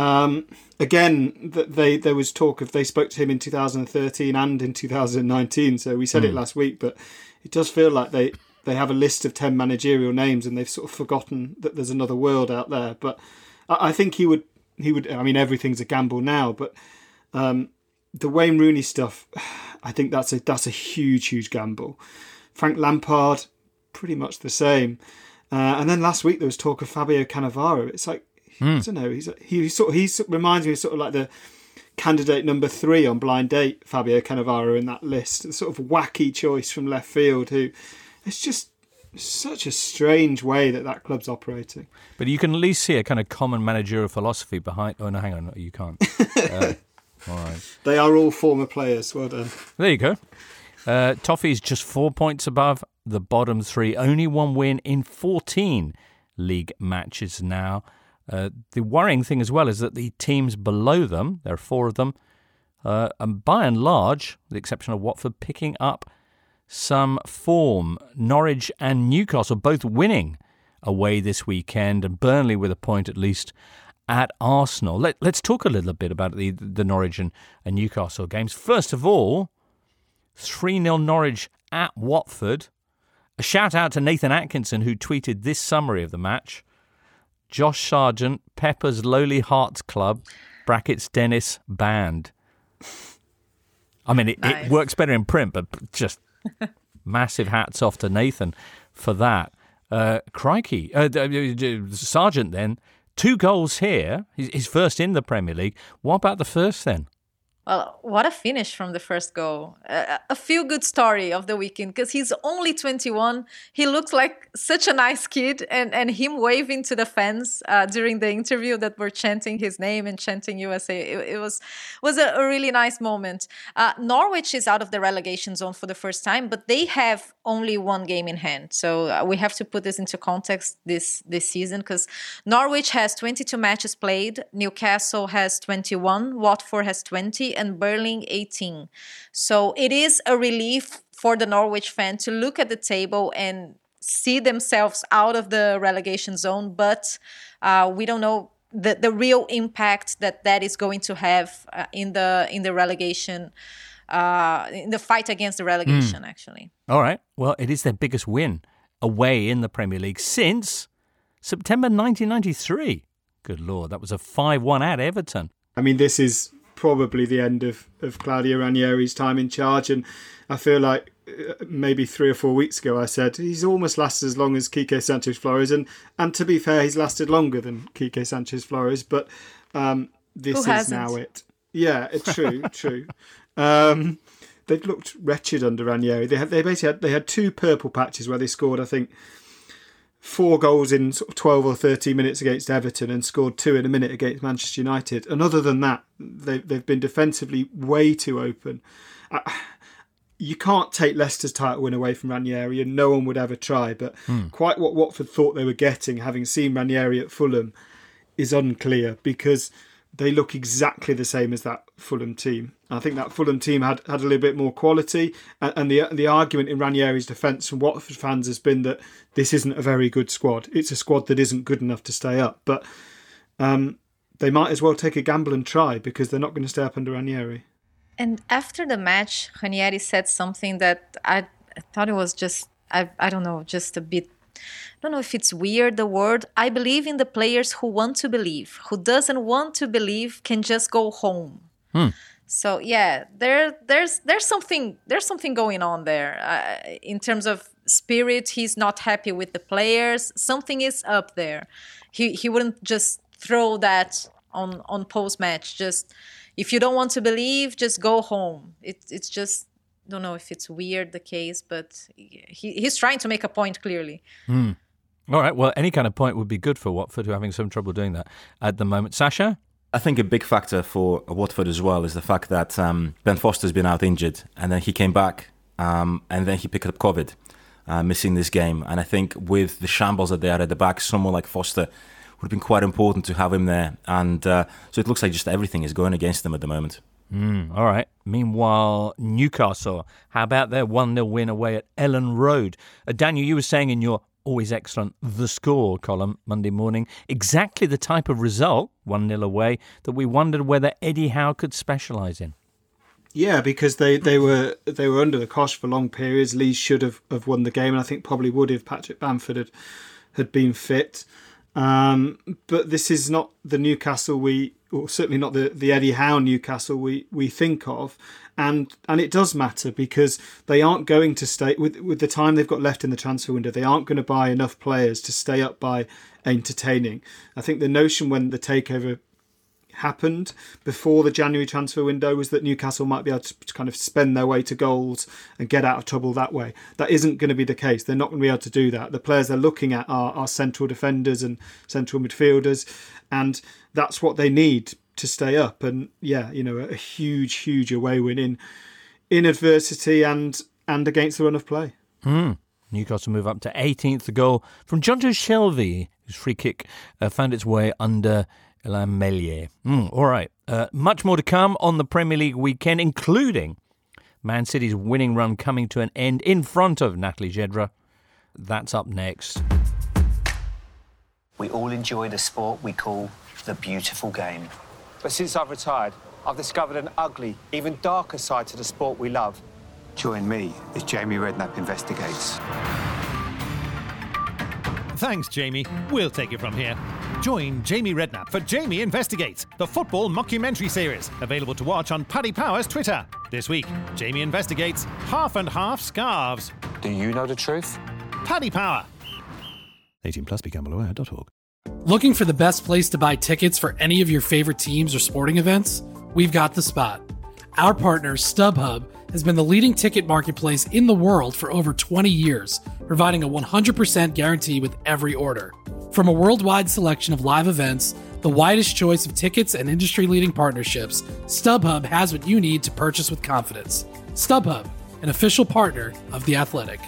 Again, there was talk of they spoke to him in 2013 and in 2019. So we said it last week, but it does feel like they have a list of 10 managerial names and they've sort of forgotten that there's another world out there. But I think he would. I mean, everything's a gamble now, but the Wayne Rooney stuff, I think that's a huge gamble. Frank Lampard, pretty much the same. And then last week there was talk of Fabio Cannavaro. It's like, I don't know. He reminds me of sort of like the candidate number 3 on Blind Date, Fabio Cannavaro, in that list. A sort of wacky choice from left field who... It's just such a strange way that club's operating. But you can at least see a kind of common managerial philosophy behind... Oh, no, hang on, you can't. All right. They are all former players. Well done. There you go. Toffee's just 4 points above the bottom 3. Only one win in 14 league matches now. The worrying thing as well is that the teams below them, there are 4 of them, and by and large, with the exception of Watford, picking up some form. Norwich and Newcastle both winning away this weekend, and Burnley with a point at least at Arsenal. Let's talk a little bit about the Norwich and Newcastle games. First of all, 3-0 Norwich at Watford. A shout out to Nathan Atkinson, who tweeted this summary of the match. Josh Sargent, Pepper's Lowly Hearts Club, brackets Dennis banned. I mean, it works better in print, but just massive hats off to Nathan for that. Crikey. Sargent then, 2 goals here, his first in the Premier League. What about the first then? Well, what a finish from the first goal. A feel-good story of the weekend, because he's only 21. He looks like such a nice kid, and him waving to the fans during the interview that were chanting his name and chanting USA. It was a really nice moment. Norwich is out of the relegation zone for the first time, but they have only 1 game in hand. So we have to put this into context this season, because Norwich has 22 matches played, Newcastle has 21, Watford has 20, and Burnley 18. So it is a relief for the Norwich fan to look at the table and see themselves out of the relegation zone, but we don't know the real impact that is going to have in the relegation, in the fight against the relegation, actually. All right. Well, it is their biggest win away in the Premier League since September 1993. Good Lord, that was a 5-1 at Everton. I mean, this is probably the end of Claudio Ranieri's time in charge, and I feel like maybe 3 or 4 weeks ago I said he's almost lasted as long as Quique Sanchez-Flores, and to be fair, he's lasted longer than Quique Sanchez-Flores, but this is now it. Yeah, it's true. They've looked wretched under Ranieri. They had 2 purple patches where they scored, I think, 4 goals in sort of 12 or 13 minutes against Everton and scored 2 in a minute against Manchester United. And other than that, they've been defensively way too open. You can't take Leicester's title win away from Ranieri, and no one would ever try. But quite what Watford thought they were getting, having seen Ranieri at Fulham, is unclear, because they look exactly the same as that Fulham team. I think that Fulham team had a little bit more quality, and the argument in Ranieri's defence from Watford fans has been that this isn't a very good squad. It's a squad that isn't good enough to stay up, but they might as well take a gamble and try, because they're not going to stay up under Ranieri. And after the match, Ranieri said something that I thought it was just, I don't know, just a bit, I don't know if it's weird, the word. I believe in the players who want to believe. Who doesn't want to believe can just go home. So yeah, there's something going on there in terms of spirit. He's not happy with the players. Something is up there. He wouldn't just throw that on post match. Just, if you don't want to believe, just go home. It's just, don't know if it's weird, the case, but he's trying to make a point clearly. All right, well, any kind of point would be good for Watford, who are having some trouble doing that at the moment. Sasha? I think a big factor for Watford as well is the fact that Ben Foster's been out injured, and then he came back, and then he picked up COVID, missing this game. And I think with the shambles that they had at the back, someone like Foster would have been quite important to have him there. And so it looks like just everything is going against them at the moment. All right. Meanwhile, Newcastle, how about their 1-0 win away at Ellen Road? Daniel, you were saying in your always excellent The Score column Monday morning, exactly the type of result, 1-0 away, that we wondered whether Eddie Howe could specialise in. Yeah, because they were under the cosh for long periods. Leeds should have won the game, and I think probably would if Patrick Bamford had been fit. But this is not the Newcastle or certainly not the Eddie Howe Newcastle we think of, and it does matter, because they aren't going to stay with the time they've got left in the transfer window. They aren't going to buy enough players to stay up by entertaining. I think the notion when the takeover happened before the January transfer window was that Newcastle might be able to kind of spend their way to goals and get out of trouble that way. That isn't going to be the case. They're not going to be able to do that. The players they're looking at are central defenders and central midfielders, and that's what they need to stay up. And yeah, a huge away win in adversity and against the run of play. Newcastle move up to 18th. The goal from Jonjo Shelvey, whose free kick found its way under Alain Melier. All right. Much more to come on the Premier League weekend, including Man City's winning run coming to an end in front of Nathalie Gedra. That's up next. We all enjoy the sport we call the beautiful game. But since I've retired, I've discovered an ugly, even darker side to the sport we love. Join me as Jamie Redknapp investigates. Thanks, Jamie. We'll take it from here. Join Jamie Redknapp for Jamie Investigates, the football mockumentary series, available to watch on Paddy Power's Twitter. This week, Jamie investigates half and half scarves. Do you know the truth? Paddy Power. 18 plus, BeGambleAware.org. Looking for the best place to buy tickets for any of your favorite teams or sporting events? We've got the spot. Our partner, StubHub, has been the leading ticket marketplace in the world for over 20 years, providing a 100% guarantee with every order. From a worldwide selection of live events, the widest choice of tickets and industry-leading partnerships, StubHub has what you need to purchase with confidence. StubHub, an official partner of The Athletic.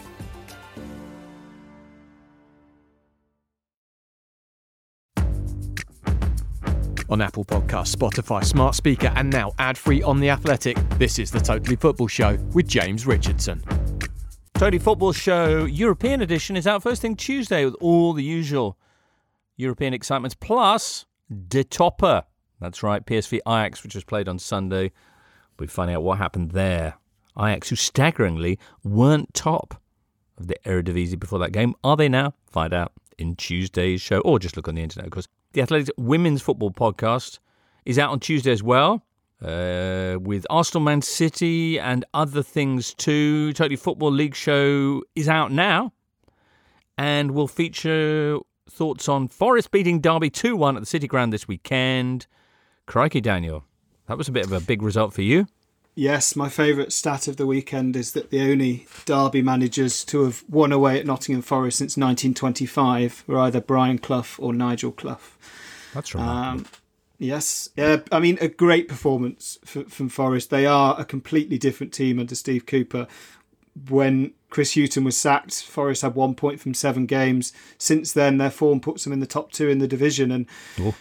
On Apple Podcasts, Spotify, Smart Speaker, and now ad-free on The Athletic, this is the Totally Football Show with James Richardson. Totally Football Show European edition is out first thing Tuesday with all the usual European excitements, plus De Topper. That's right, PSV Ajax, which was played on Sunday. We'll be finding out what happened there. Ajax, who staggeringly weren't top of the Eredivisie before that game. Are they now? Find out in Tuesday's show, or just look on the internet, of course. The Athletic Women's Football Podcast is out on Tuesday as well, with Arsenal, Man City, and other things too. Totally Football League show is out now, and will feature thoughts on Forest beating Derby 2-1 at the City Ground this weekend. Crikey, Daniel, that was a bit of a big result for you. Yes, my favourite stat of the weekend is that the only Derby managers to have won away at Nottingham Forest since 1925 were either Brian Clough or Nigel Clough. That's remarkable. Yes. I mean, a great performance from Forest. They are a completely different team under Steve Cooper. When Chris Hughton was sacked, Forest had 1 point from 7 games. Since then, their form puts them in the top 2 in the division. And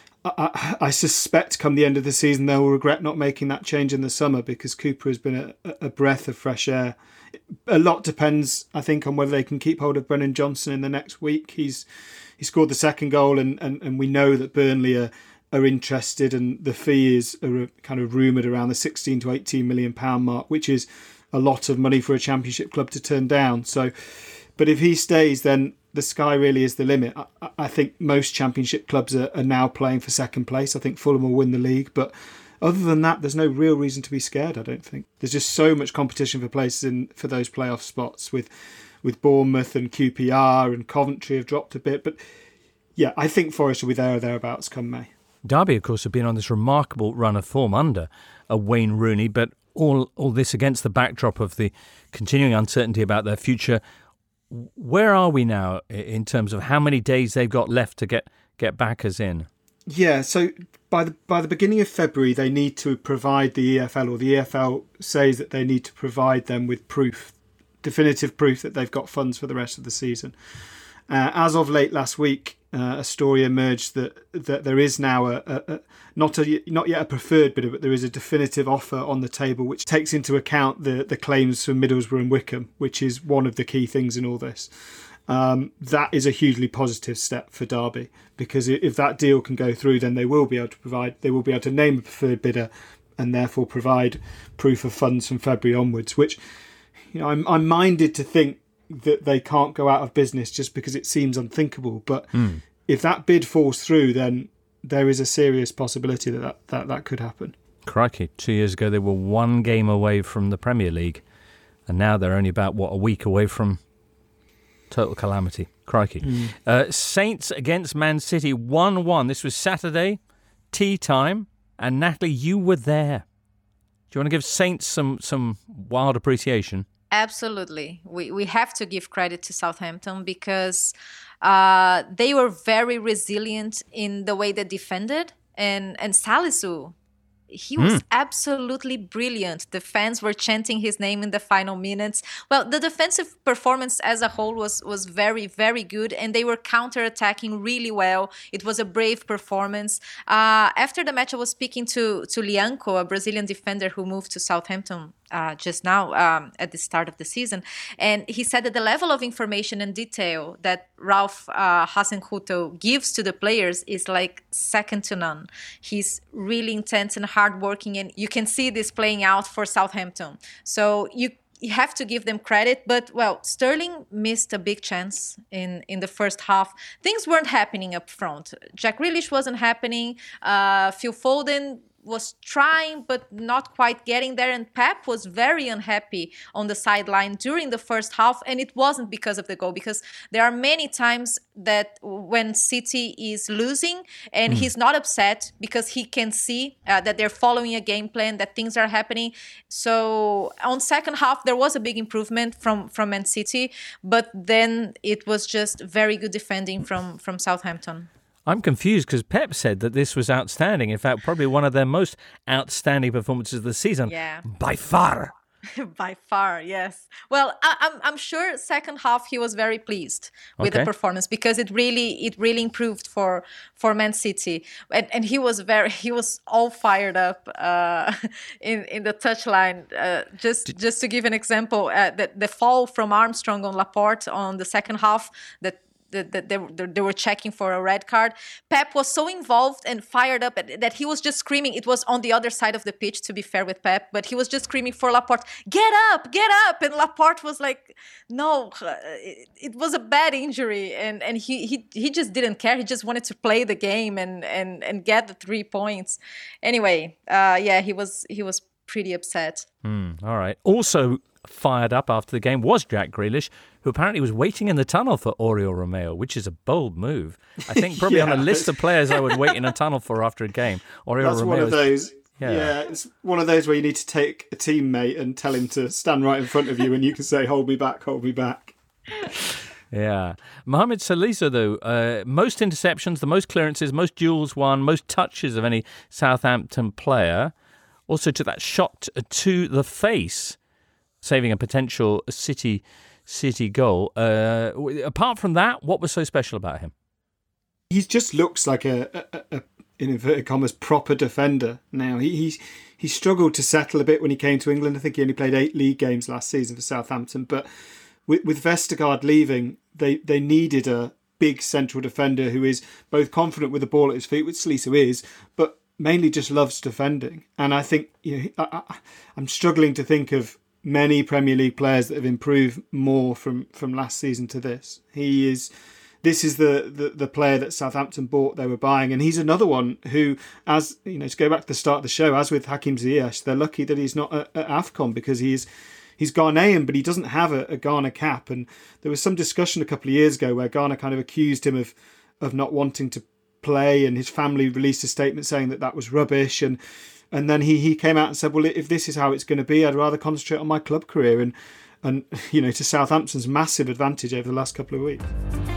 I suspect come the end of the season, they'll regret not making that change in the summer, because Cooper has been a breath of fresh air. A lot depends, I think, on whether they can keep hold of Brennan Johnson in the next week. He scored the second goal, and we know that Burnley are interested, and the fee is kind of rumoured around the 16 to 18 million pound mark, which is a lot of money for a championship club to turn down. So, but if he stays, then the sky really is the limit. I think most championship clubs are now playing for second place. I think Fulham will win the league, but other than that, there's no real reason to be scared, I don't think. There's just so much competition for places for those playoff spots with Bournemouth and QPR, and Coventry have dropped a bit. But yeah, I think Forest will be there or thereabouts come May. Derby, of course, have been on this remarkable run of form under Wayne Rooney, but all this against the backdrop of the continuing uncertainty about their future. Where are we now in terms of how many days they've got left to get backers in? Yeah, so by the beginning of February, they need to provide the EFL, or the EFL says that they need to provide them with proof, definitive proof that they've got funds for the rest of the season. As of late last week, a story emerged that there is now not yet a preferred bidder, but there is a definitive offer on the table which takes into account the claims from Middlesbrough and Wickham, which is one of the key things in all this. That is a hugely positive step for Derby, because if that deal can go through, then they will be able to name a preferred bidder and therefore provide proof of funds from February onwards, which, you know, I'm minded to think that they can't go out of business just because it seems unthinkable. But if that bid falls through, then there is a serious possibility that could happen. Crikey, 2 years ago they were 1 game away from the Premier League, and now they're only about, a week away from total calamity. Crikey. Saints against Man City, 1-1. This was Saturday, tea time. And Natalie, you were there. Do you want to give Saints some wild appreciation? Absolutely. We have to give credit to Southampton because they were very resilient in the way they defended. And Salisu, he was absolutely brilliant. The fans were chanting his name in the final minutes. Well, the defensive performance as a whole was very, very good, and they were counterattacking really well. It was a brave performance. After the match, I was speaking to Lianco, a Brazilian defender who moved to Southampton just now at the start of the season. And he said that the level of information and detail that Ralph Hasenhuttl gives to the players is like second to none. He's really intense and hardworking, and you can see this playing out for Southampton. So you have to give them credit. But, well, Sterling missed a big chance in the first half. Things weren't happening up front. Jack Grealish wasn't happening. Phil Foden was trying but not quite getting there, and Pep was very unhappy on the sideline during the first half, and it wasn't because of the goal, because there are many times that when City is losing and he's not upset because he can see that they're following a game plan, that things are happening. So on second half there was a big improvement from Man City, but then it was just very good defending from Southampton. I'm confused because Pep said that this was outstanding. In fact, probably one of their most outstanding performances of the season. Yeah. By far. By far, yes. Well, I'm sure second half he was very pleased with the performance because it really improved for Man City, and he was all fired up in the touchline. Just to give an example, the fall from Armstrong on Laporte on the second half that they were checking for a red card. Pep was so involved and fired up that he was just screaming. It was on the other side of the pitch, to be fair with Pep, but he was just screaming for Laporte, get up! And Laporte was like, no, it was a bad injury, and he just didn't care. He just wanted to play the game and get the 3 points. Anyway, he was pretty upset. All right. Also fired up after the game was Jack Grealish, who apparently was waiting in the tunnel for Oriol Romeu, which is a bold move. I think probably on a list of players I would wait in a tunnel for after a game. That's one of those. Yeah, it's one of those where you need to take a teammate and tell him to stand right in front of you, and you can say, "Hold me back, hold me back." Yeah. Mohamed Salisu, though, most interceptions, the most clearances, most duels won, most touches of any Southampton player. Also took that shot to the face, saving a potential City goal. Apart from that, what was so special about him? He just looks like a in inverted commas, proper defender now. He struggled to settle a bit when he came to England. I think he only played 8 league games last season for Southampton. But with Vestergaard leaving, they needed a big central defender who is both confident with the ball at his feet, which Salisu is, but mainly just loves defending. And I think I'm struggling to think of many Premier League players that have improved more from last season to this. This is the player that Southampton bought, they were buying, and he's another one who, as you know, to go back to the start of the show, as with Hakim Ziyech, they're lucky that he's not at AFCON because he's Ghanaian, but he doesn't have a Ghana cap. And there was some discussion a couple of years ago where Ghana kind of accused him of not wanting to play, and his family released a statement saying that was rubbish, and then he came out and said, well, if this is how it's going to be, I'd rather concentrate on my club career, and you know, to Southampton's massive advantage over the last couple of weeks.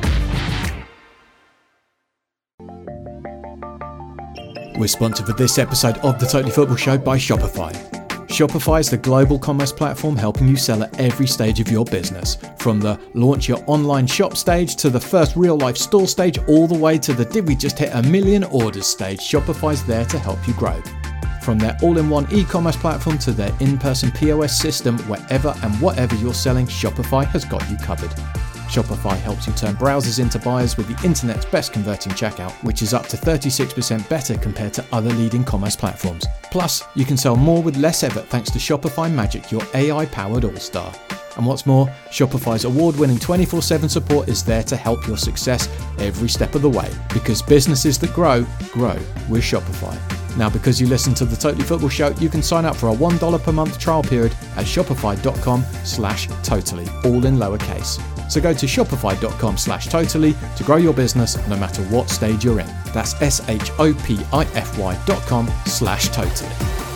We're sponsored for this episode of the Totally Football Show by Shopify. Shopify is the global commerce platform helping you sell at every stage of your business. From the launch your online shop stage to the first real life store stage, all the way to the did we just hit 1 million orders stage, Shopify's there to help you grow. From their all-in-one e-commerce platform to their in-person POS system, wherever and whatever you're selling, Shopify has got you covered. Shopify helps you turn browsers into buyers with the internet's best converting checkout, which is up to 36% better compared to other leading commerce platforms. Plus, you can sell more with less effort thanks to Shopify Magic, your AI-powered all-star. And what's more, Shopify's award-winning 24/7 support is there to help your success every step of the way. Because businesses that grow with Shopify. Now, because you listen to the Totally Football Show, you can sign up for a $1 per month trial period at shopify.com/totally, all in lowercase. So go to shopify.com/totally to grow your business no matter what stage you're in. That's shopify.com/totally.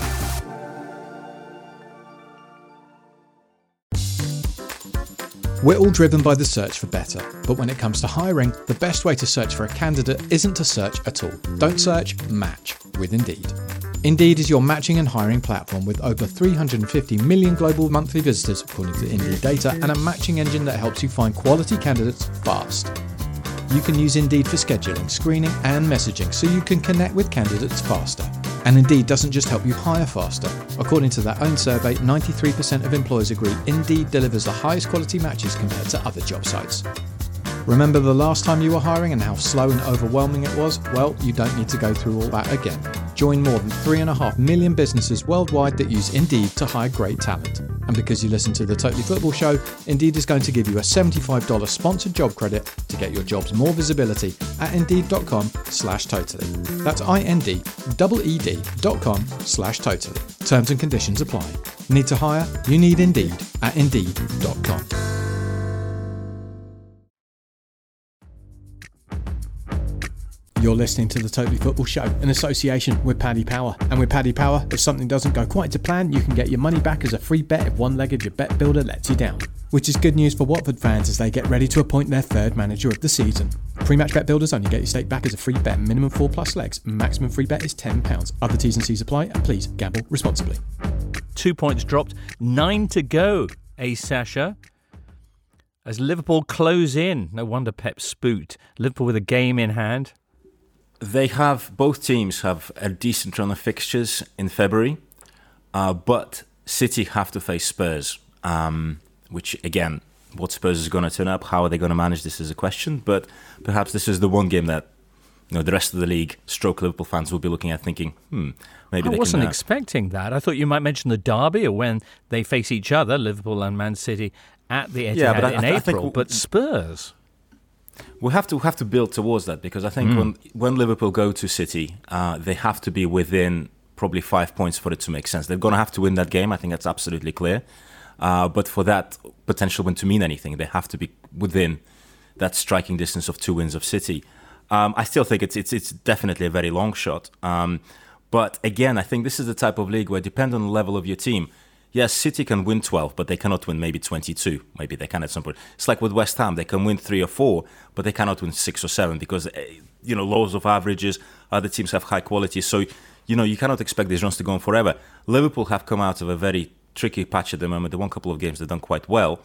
We're all driven by the search for better, but when it comes to hiring, the best way to search for a candidate isn't to search at all. Don't search, match with Indeed. Indeed is your matching and hiring platform with over 350 million global monthly visitors according to Indeed data, and a matching engine that helps you find quality candidates fast. You can use Indeed for scheduling, screening and messaging so you can connect with candidates faster. And Indeed doesn't just help you hire faster. According to their own survey, 93% of employers agree Indeed delivers the highest quality matches compared to other job sites. Remember the last time you were hiring and how slow and overwhelming it was? Well, you don't need to go through all that again. Join more than 3.5 million businesses worldwide that use Indeed to hire great talent. And because you listen to the Totally Football Show, Indeed is going to give you a $75 sponsored job credit to get your jobs more visibility at Indeed.com/totally. That's INDEED.com/totally. Terms and conditions apply. Need to hire? You need Indeed at Indeed.com. You're listening to the Totally Football Show in association with Paddy Power. And with Paddy Power, if something doesn't go quite to plan, you can get your money back as a free bet if one leg of your bet builder lets you down. Which is good news for Watford fans as they get ready to appoint their third manager of the season. Pre-match bet builders only get your stake back as a free bet, minimum 4+ legs. Maximum free bet is £10. Other T's and C's apply, and please gamble responsibly. 2 points dropped, 9 to go, Sasha. As Liverpool close in, no wonder Pep spooked. Liverpool with a game in hand. Both teams have a decent run of fixtures in February, but City have to face Spurs, which again, what Spurs is going to turn up, how are they going to manage this is a question, but perhaps this is the one game that the rest of the league, stroke Liverpool fans will be looking at thinking, maybe they I wasn't expecting that. I thought you might mention the derby or when they face each other, Liverpool and Man City, at the Etihad in April, but Spurs... We have to build towards that because I think when Liverpool go to City, they have to be within probably 5 points for it to make sense. They're going to have to win that game. I think that's absolutely clear. But for that potential win to mean anything, they have to be within that striking distance of 2 wins of City. I still think it's definitely a very long shot. But again, I think this is the type of league where, depending on the level of your team, yes, City can win 12, but they cannot win maybe 22. Maybe they can at some point. It's like with West Ham. They can win 3 or 4, but they cannot win 6 or 7 because, laws of averages, other teams have high quality. So, you cannot expect these runs to go on forever. Liverpool have come out of a very tricky patch at the moment. They won a couple of games. They've done quite well.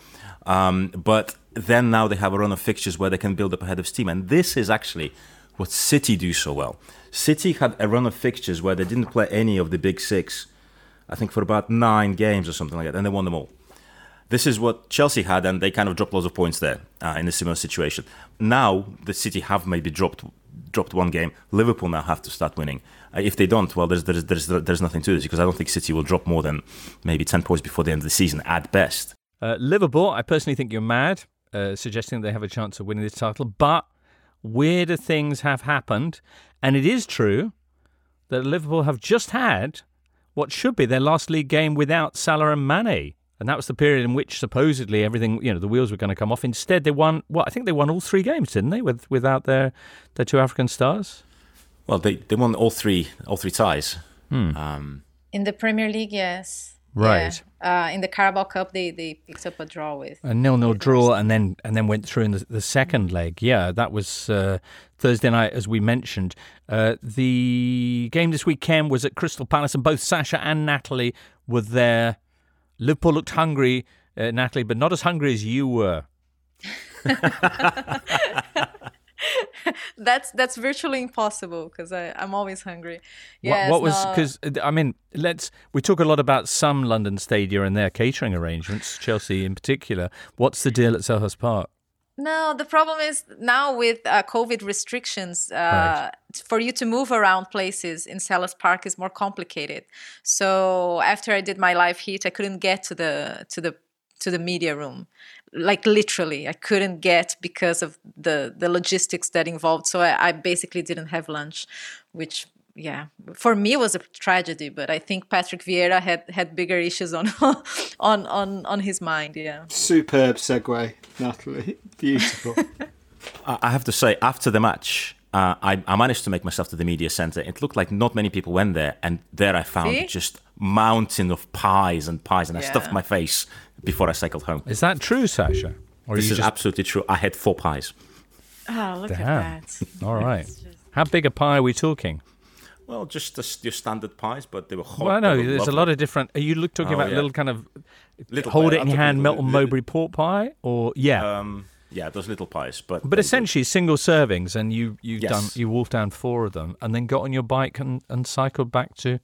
But then now they have a run of fixtures where they can build up ahead of steam. And this is actually what City do so well. City had a run of fixtures where they didn't play any of the big 6, I think for about 9 games or something like that, and they won them all. This is what Chelsea had, and they kind of dropped loads of points there in a similar situation. Now, the City have maybe dropped 1 game. Liverpool now have to start winning. If they don't, well, there's nothing to this, because I don't think City will drop more than maybe 10 points before the end of the season, at best. Liverpool, I personally think you're mad, suggesting they have a chance of winning this title, but weirder things have happened, and it is true that Liverpool have just had what should be their last league game without Salah and Mane. And that was the period in which supposedly everything, the wheels were going to come off. Instead, they won, I think they won all 3 games, didn't they, without their 2 African stars? Well, they won all three ties. In the Premier League, yes. Right. Yeah. In the Carabao Cup, they picked up a draw with a 0-0 draw, and then went through in the second leg. Yeah, that was Thursday night, as we mentioned. The game this weekend was at Crystal Palace, and both Sasha and Natalie were there. Liverpool looked hungry, Natalie, but not as hungry as you were. That's virtually impossible because I'm always hungry. Yes, what was, because we talk a lot about some London stadia and their catering arrangements, Chelsea in particular. What's the deal at Selhurst Park? No, the problem is now with COVID restrictions, Right. for you to move around places in Selhurst Park is more complicated. So after I did my live heat, I couldn't get to the media room. Like literally, I couldn't get because of the logistics that involved. So I basically didn't have lunch, which for me it was a tragedy, but I think Patrick Vieira had bigger issues on on his mind. Yeah. Superb segue, Natalie. Beautiful. I have to say, after the match, I managed to make myself to the media centre. It looked like not many people went there, and there I found just mountain of pies, and I stuffed my face before I cycled home. Is that true, Sasha? Or this is absolutely true. I had 4 pies. Oh, look at that. All right. How big a pie are we talking? Well, just your standard pies, but they were hot. Well, no, there's a lot of different... Are you talking about little kind of... hold it in your hand, Melton Mowbray pork pie? Or, those little pies. But essentially single servings, and you wolfed down 4 of them and then got on your bike and cycled back to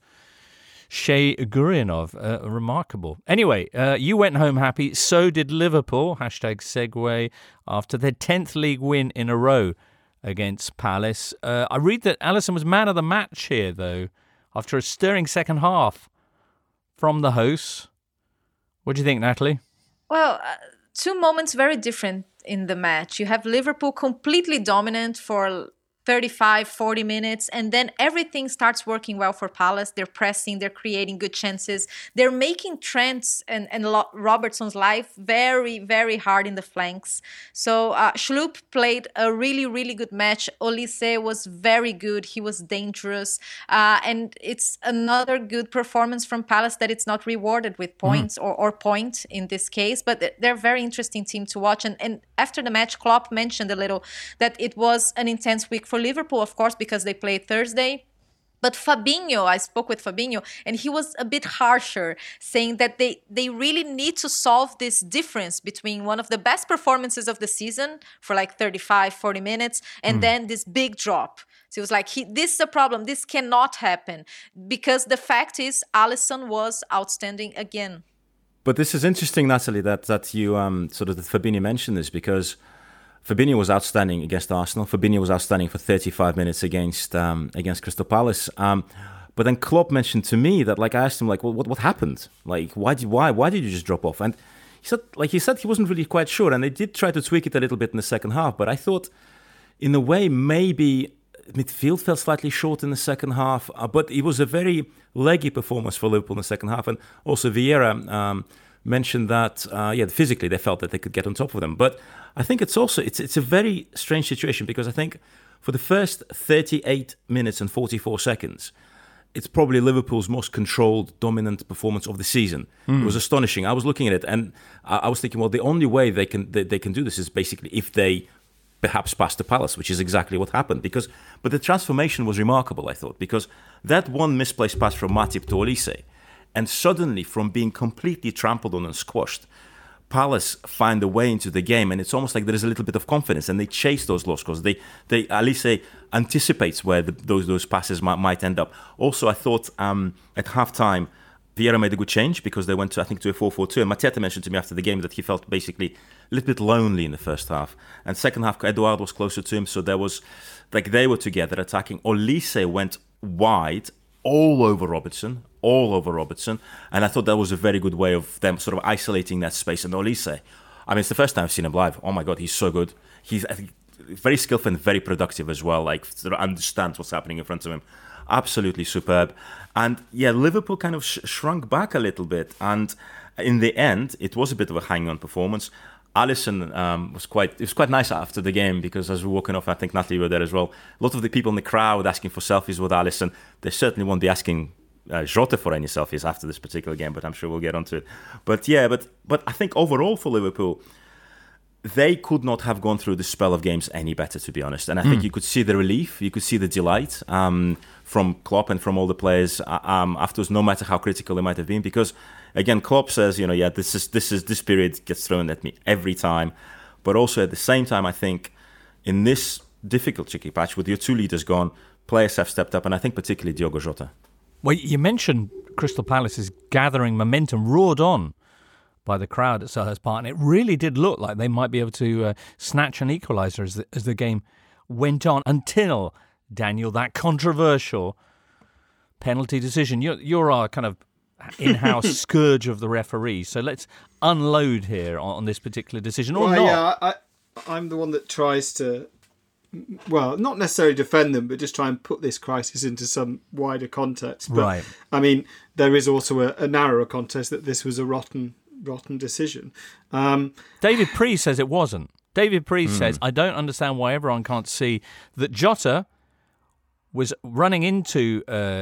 Shea Gurianov. Remarkable. Anyway, you went home happy. So did Liverpool. #segue after their 10th league win in a row against Palace. I read that Alisson was man of the match here, though, after a stirring second half from the hosts. What do you think, Natalie? Well, 2 moments very different in the match. You have Liverpool completely dominant for 35, 40 minutes, and then everything starts working well for Palace. They're pressing, they're creating good chances. They're making Trent's and Robertson's life very, very hard in the flanks. So Schlupp played a really, really good match. Olise was very good. He was dangerous. And it's another good performance from Palace that it's not rewarded with points or point in this case. But they're a very interesting team to watch. And after the match, Klopp mentioned a little that it was an intense week for Liverpool, of course, because they played Thursday. But Fabinho, I spoke with Fabinho, and he was a bit harsher, saying that they really need to solve this difference between one of the best performances of the season for like 35, 40 minutes, and then this big drop. So it was like, this is a problem. This cannot happen. Because the fact is, Alisson was outstanding again. But this is interesting, Natalie, that you that Fabinho mentioned this, because Fabinho was outstanding against Arsenal. Fabinho was outstanding for 35 minutes against Crystal Palace. But then Klopp mentioned to me that, I asked him, well, what happened? Why did you just drop off? And he said he wasn't really quite sure. And they did try to tweak it a little bit in the second half. But I thought, in a way, maybe midfield felt slightly short in the second half. But it was a very leggy performance for Liverpool in the second half. And also Vieira mentioned that, physically they felt that they could get on top of them. But I think it's a very strange situation, because I think for the first 38 minutes and 44 seconds, it's probably Liverpool's most controlled, dominant performance of the season. It was astonishing. I was looking at it and I was thinking, well, the only way they can do this is basically if they perhaps pass to Palace, which is exactly what happened. But the transformation was remarkable, I thought, because that one misplaced pass from Matip to Olise, and suddenly from being completely trampled on and squashed, Palace find a way into the game, and it's almost like there is a little bit of confidence, and they chase those low scores. Olise anticipates where those passes might end up. Also, I thought at half-time, Vieira made a good change, because they went to a 4-4-2. And Mateta mentioned to me after the game that he felt basically a little bit lonely in the first half. And second half, Eduardo was closer to him, so there was, they were together attacking. Olise went wide, all over Robertson. And I thought that was a very good way of them sort of isolating that space. And Olise, it's the first time I've seen him live. Oh my God, he's so good. He's very skillful and very productive as well. Sort of understands what's happening in front of him. Absolutely superb. And Liverpool kind of shrunk back a little bit. And in the end, it was a bit of a hang-on performance. Alisson was quite nice after the game, because as we were walking off, I think Natalie, you were there as well, a lot of the people in the crowd asking for selfies with Alisson. They certainly won't be asking Jota for any selfies after this particular game, but I'm sure we'll get onto it. But I think overall for Liverpool, they could not have gone through this spell of games any better, to be honest. And I think you could see the relief, you could see the delight from Klopp and from all the players afterwards, no matter how critical they might have been. Because again, Klopp says, this period gets thrown at me every time. But also at the same time, I think in this difficult tricky patch with your 2 leaders gone, players have stepped up, and I think particularly Diogo Jota. Well, you mentioned Crystal Palace is gathering momentum, roared on by the crowd at Selhurst Park, and it really did look like they might be able to snatch an equaliser as the game went on, until, Daniel, that controversial penalty decision. You're our kind of in-house scourge of the referee, so let's unload here on this particular decision, or not. I'm the one that tries to well, not necessarily defend them, but just try and put this crisis into some wider context. But, right. I mean, there is also a narrower context that this was a rotten decision. David Priest says it wasn't. David Priest says, I don't understand why everyone can't see that Jota was running into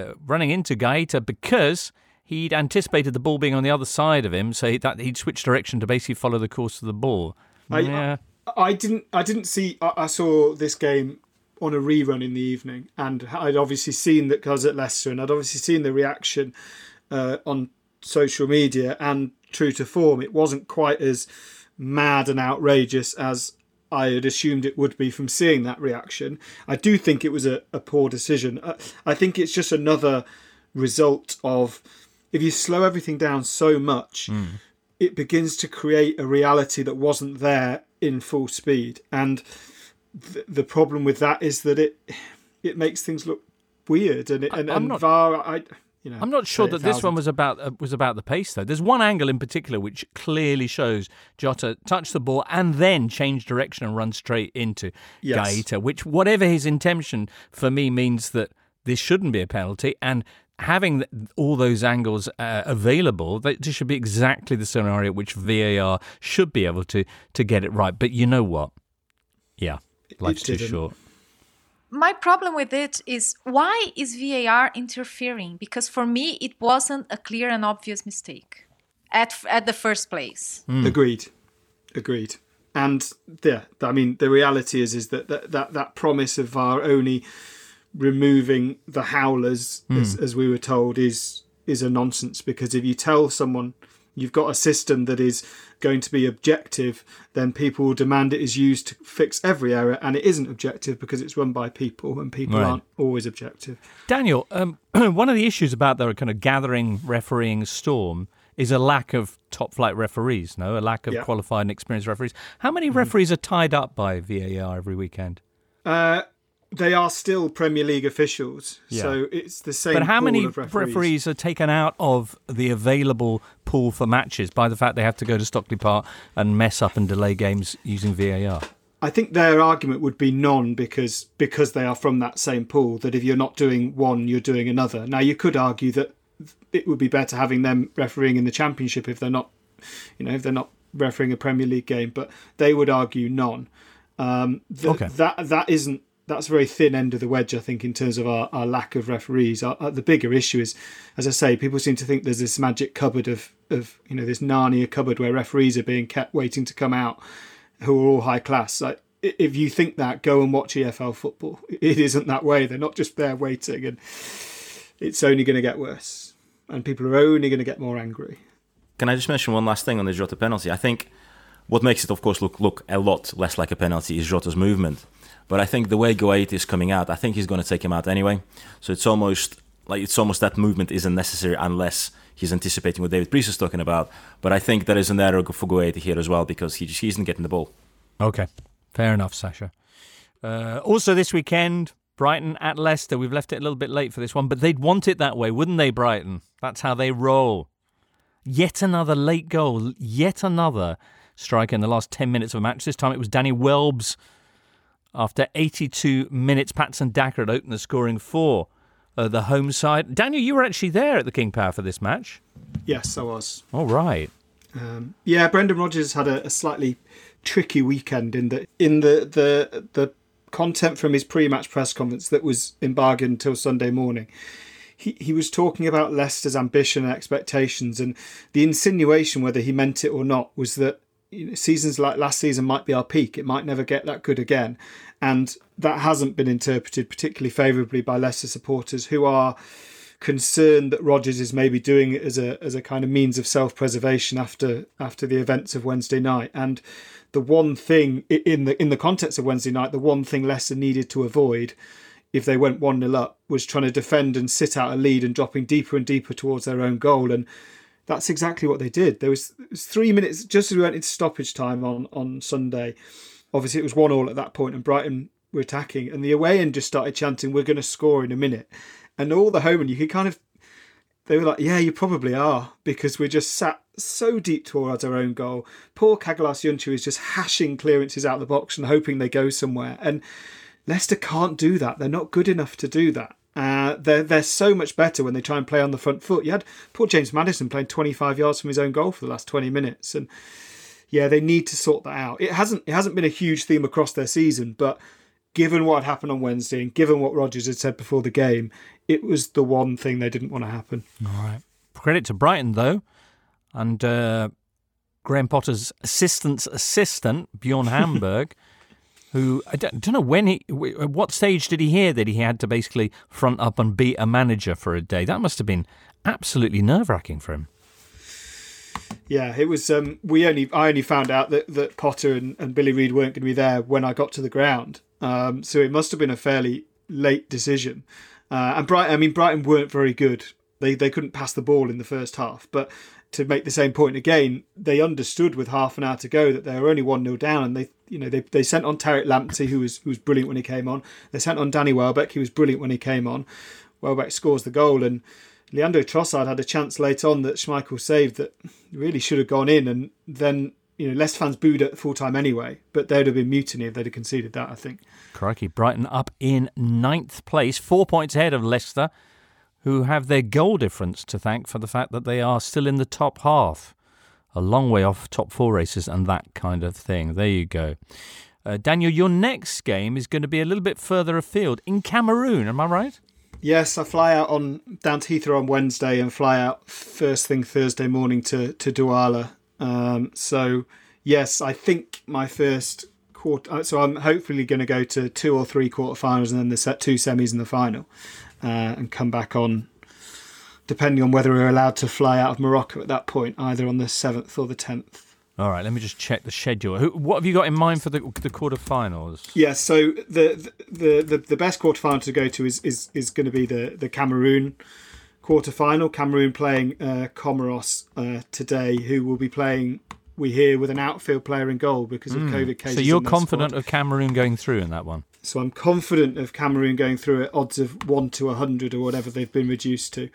Gaeta because he'd anticipated the ball being on the other side of him, so he'd switched direction to basically follow the course of the ball. I didn't see. I saw this game on a rerun in the evening, and I'd obviously seen that because at Leicester, and I'd obviously seen the reaction on social media. And true to form, it wasn't quite as mad and outrageous as I had assumed it would be from seeing that reaction. I do think it was a poor decision. I think it's just another result of, if you slow everything down so much, it begins to create a reality that wasn't there in full speed. And the problem with that is that it makes things look weird. I'm not sure that this one was about the pace, though. There's one angle in particular which clearly shows Jota touch the ball and then change direction and run straight into Gaeta, which, whatever his intention, for me means that this shouldn't be a penalty. And having all those angles available, this should be exactly the scenario which VAR should be able to get it right. But you know what? Yeah, life's too short. My problem with it is, why is VAR interfering? Because for me, it wasn't a clear and obvious mistake at the first place. Agreed. And I mean, the reality is that promise of VAR only removing the howlers, as we were told, is a nonsense. Because if you tell someone you've got a system that is going to be objective, then people will demand it is used to fix every error, and it isn't objective because it's run by people, and people aren't always objective. Daniel, one of the issues about the kind of gathering refereeing storm is a lack of top-flight referees, a lack of qualified and experienced referees. How many referees are tied up by VAR every weekend? They are still Premier League officials, so it's the same. But how pool many of referees are taken out of the available pool for matches by the fact they have to go to Stockley Park and mess up and delay games using VAR? I think their argument would be none, because they are from that same pool, that if you're not doing one, you're doing another. Now, you could argue that it would be better having them refereeing in the Championship if they're not refereeing a Premier League game, but they would argue none. That's a very thin end of the wedge, I think, in terms of our lack of referees. The bigger issue is, as I say, people seem to think there's this magic cupboard of this Narnia cupboard where referees are being kept waiting to come out, who are all high class. Like, if you think that, go and watch EFL football. It isn't that way. They're not just there waiting, and it's only going to get worse, and people are only going to get more angry. Can I just mention one last thing on the Jota penalty? I think what makes it, of course, look a lot less like a penalty is Jota's movement. But I think the way Goethe is coming out, I think he's going to take him out anyway. So it's almost that movement isn't necessary unless he's anticipating what David Priest is talking about. But I think there is an error for Goethe here as well, because he isn't getting the ball. Okay, fair enough, Sasha. Also this weekend, Brighton at Leicester. We've left it a little bit late for this one, but they'd want it that way, wouldn't they, Brighton? That's how they roll. Yet another late goal, yet another striker in the last 10 minutes of a match. This time it was Danny Welbs. After 82 minutes, Patson Daka had opened the scoring for the home side. Daniel, you were actually there at the King Power for this match. Yes, I was. All right. Brendan Rodgers had a slightly tricky weekend in the content from his pre-match press conference that was embargoed until Sunday morning. He was talking about Leicester's ambition and expectations, and the insinuation, whether he meant it or not, was that seasons like last season might be our peak. It might never get that good again. And that hasn't been interpreted particularly favourably by Leicester supporters, who are concerned that Rodgers is maybe doing it as a kind of means of self-preservation after the events of Wednesday night. And the one thing, in the context of Wednesday night, the one thing Leicester needed to avoid if they went 1-0 up was trying to defend and sit out a lead and dropping deeper and deeper towards their own goal. And that's exactly what they did. It was 3 minutes, just as we went into stoppage time on Sunday. Obviously, it was 1-1 at that point, and Brighton were attacking. And the away end just started chanting, "We're going to score in a minute." And all the home end, you could they were like, "Yeah, you probably are," because we're just sat so deep towards our own goal. Poor Kagalas Yunchu is just hashing clearances out of the box and hoping they go somewhere. And Leicester can't do that. They're not good enough to do that. They're so much better when they try and play on the front foot. You had poor James Maddison playing 25 yards from his own goal for the last 20 minutes. And yeah, they need to sort that out. It hasn't been a huge theme across their season, but given what had happened on Wednesday and given what Rodgers had said before the game, it was the one thing they didn't want to happen. All right. Credit to Brighton, though. And Graham Potter's assistant, Bjorn Hamburg, who, I don't know at what stage did he hear that he had to basically front up and beat a manager for a day? That must have been absolutely nerve-wracking for him. Yeah, it was. I only found out that Potter and Billy Reid weren't going to be there when I got to the ground. So it must have been a fairly late decision. And Brighton weren't very good. They couldn't pass the ball in the first half. But to make the same point again, they understood with half an hour to go that they were only 1-0 down, and they sent on Tariq Lamptey, who was brilliant when he came on. They sent on Danny Welbeck, he was brilliant when he came on. Welbeck scores the goal, and Leandro Trossard had a chance late on that Schmeichel saved that really should have gone in, and then Leicester fans booed at full time anyway, but they'd have been mutiny if they'd have conceded that, I think. Crikey, Brighton up in 9th place, 4 points ahead of Leicester, who have their goal difference to thank for the fact that they are still in the top half. A long way off top 4 races and that kind of thing. There you go. Daniel, your next game is going to be a little bit further afield in Cameroon, am I right? Yes, I fly out down to Heathrow on Wednesday and fly out first thing Thursday morning to Douala. So, yes, I think my first quarter... So I'm hopefully going to go to 2 or 3 quarterfinals and then the 2 semis and the final. And come back on, depending on whether we're allowed to fly out of Morocco at that point, either on the 7th or the 10th. All right, let me just check the schedule. What have you got in mind for the quarterfinals? Yeah, so the best quarterfinal to go to is going to be the Cameroon quarterfinal. Cameroon playing Comoros today, who will be playing, we hear, with an outfield player in goal because of COVID cases. So you're confident of Cameroon going through in that one? So I'm confident of Cameroon going through at odds of 1 to 100 or whatever they've been reduced to.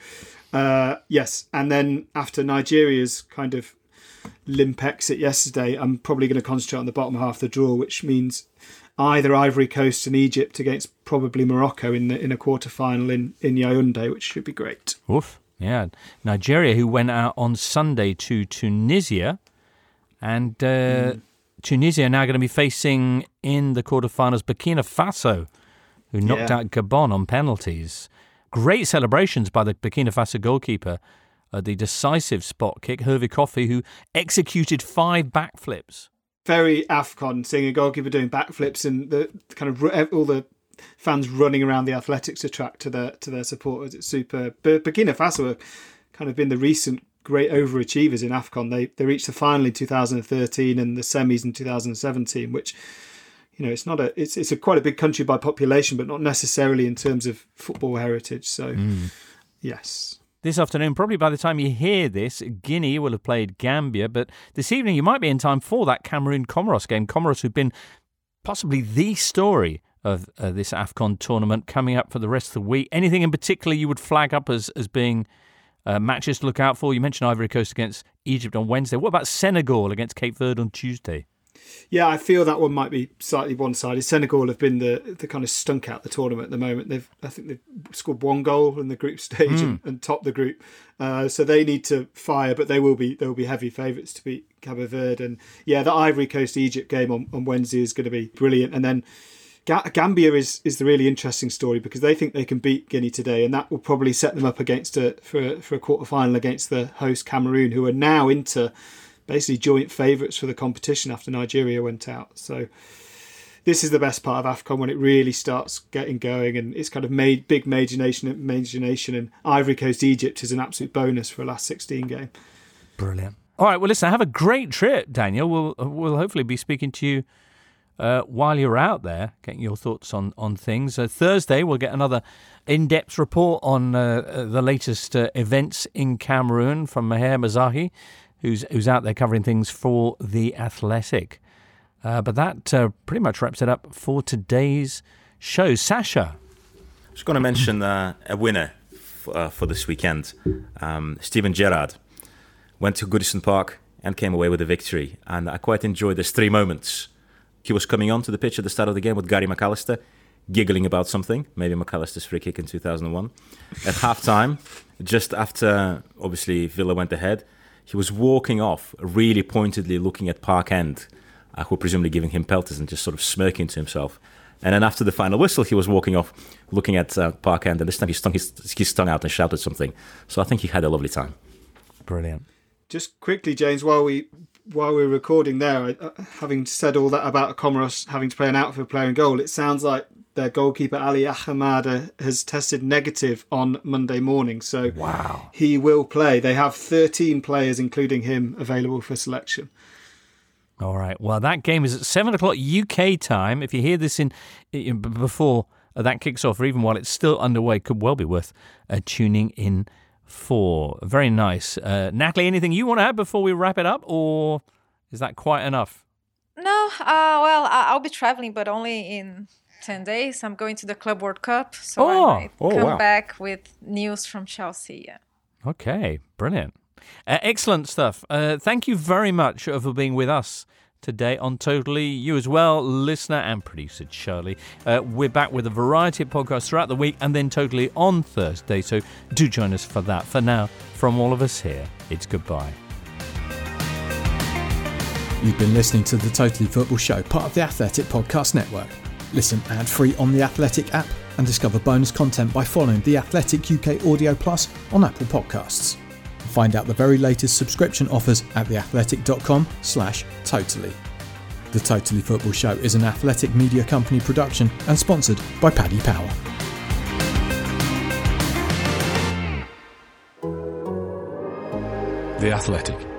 Yes, and then after Nigeria's kind of limp exit yesterday, I'm probably going to concentrate on the bottom half of the draw, which means either Ivory Coast and Egypt against probably Morocco in a quarter-final in Yaoundé, which should be great. Oof, yeah. Nigeria, who went out on Sunday to Tunisia, and... Tunisia are now going to be facing in the quarterfinals Burkina Faso, who knocked out Gabon on penalties. Great celebrations by the Burkina Faso goalkeeper at the decisive spot kick, Hervé Kofi, who executed 5 backflips. Very AFCON, seeing a goalkeeper doing backflips and the kind of all the fans running around the athletics track to their supporters. It's superb. Burkina Faso have kind of been the recent great overachievers in AFCON. They reached the final in 2013 and the semis in 2017, which it's quite a big country by population, but not necessarily in terms of football heritage. So yes. This afternoon, probably by the time you hear this, Guinea will have played Gambia, but this evening you might be in time for that Cameroon-Comoros game. Comoros, who've been possibly the story of this AFCON tournament, coming up for the rest of the week. Anything in particular you would flag up as being matches to look out for? You mentioned Ivory Coast against Egypt on Wednesday. What about Senegal against Cape Verde on Tuesday? Yeah, I feel that one might be slightly one-sided. Senegal have been the kind of stunk out the tournament at the moment. I think they've scored 1 goal in the group stage and topped the group. So they need to fire, but they will be heavy favourites to beat Cape Verde. And yeah, the Ivory Coast Egypt game on Wednesday is going to be brilliant. And then Gambia is the really interesting story because they think they can beat Guinea today, and that will probably set them up for a quarter-final against the host Cameroon, who are now into basically joint favourites for the competition after Nigeria went out. So this is the best part of AFCON, when it really starts getting going, and it's kind of big major nation, and Ivory Coast Egypt is an absolute bonus for a last 16 game. Brilliant. All right, well, listen, have a great trip, Daniel. We'll hopefully be speaking to you while you're out there, getting your thoughts on things. Thursday, we'll get another in-depth report on the latest events in Cameroon from Maher Mazahi, who's out there covering things for The Athletic. But that pretty much wraps it up for today's show. Sasha? I'm just going to mention a winner for this weekend. Steven Gerrard went to Goodison Park and came away with a victory. And I quite enjoyed his 3 moments. He was coming onto the pitch at the start of the game with Gary McAllister, giggling about something, maybe McAllister's free kick in 2001. At half-time, just after, obviously, Villa went ahead, he was walking off, really pointedly looking at Park End, who were presumably giving him pelters, and just sort of smirking to himself. And then after the final whistle, he was walking off, looking at Park End, and this time he stung his tongue out and shouted something. So I think he had a lovely time. Brilliant. Just quickly, James, while we're recording there, having said all that about Comoros having to play an outfield player in goal, it sounds like their goalkeeper Ali Ahmada has tested negative on Monday morning. So wow, he will play. They have 13 players, including him, available for selection. All right. Well, that game is at 7 o'clock UK time. If you hear this in before that kicks off, or even while it's still underway, could well be worth tuning in for. Very nice. Natalie, anything you want to add before we wrap it up, or is that quite enough? No. Well, I'll be traveling, but only in 10 days. I'm going to the Club World Cup, so I might come back with news from Chelsea. Yeah. Okay, brilliant. Excellent stuff. Thank you very much for being with us today on Totally. You as well, listener and producer Charlie. We're back with a variety of podcasts throughout the week and then Totally on Thursday, so do join us for that. For now, from all of us here, it's goodbye. You've been listening to the Totally Football Show, part of the Athletic Podcast Network. Listen ad-free on the Athletic app and discover bonus content by following the Athletic UK Audio Plus on Apple Podcasts. Find out the very latest subscription offers at theathletic.com/totally. The Totally Football Show is an Athletic Media Company production and sponsored by Paddy Power. The Athletic.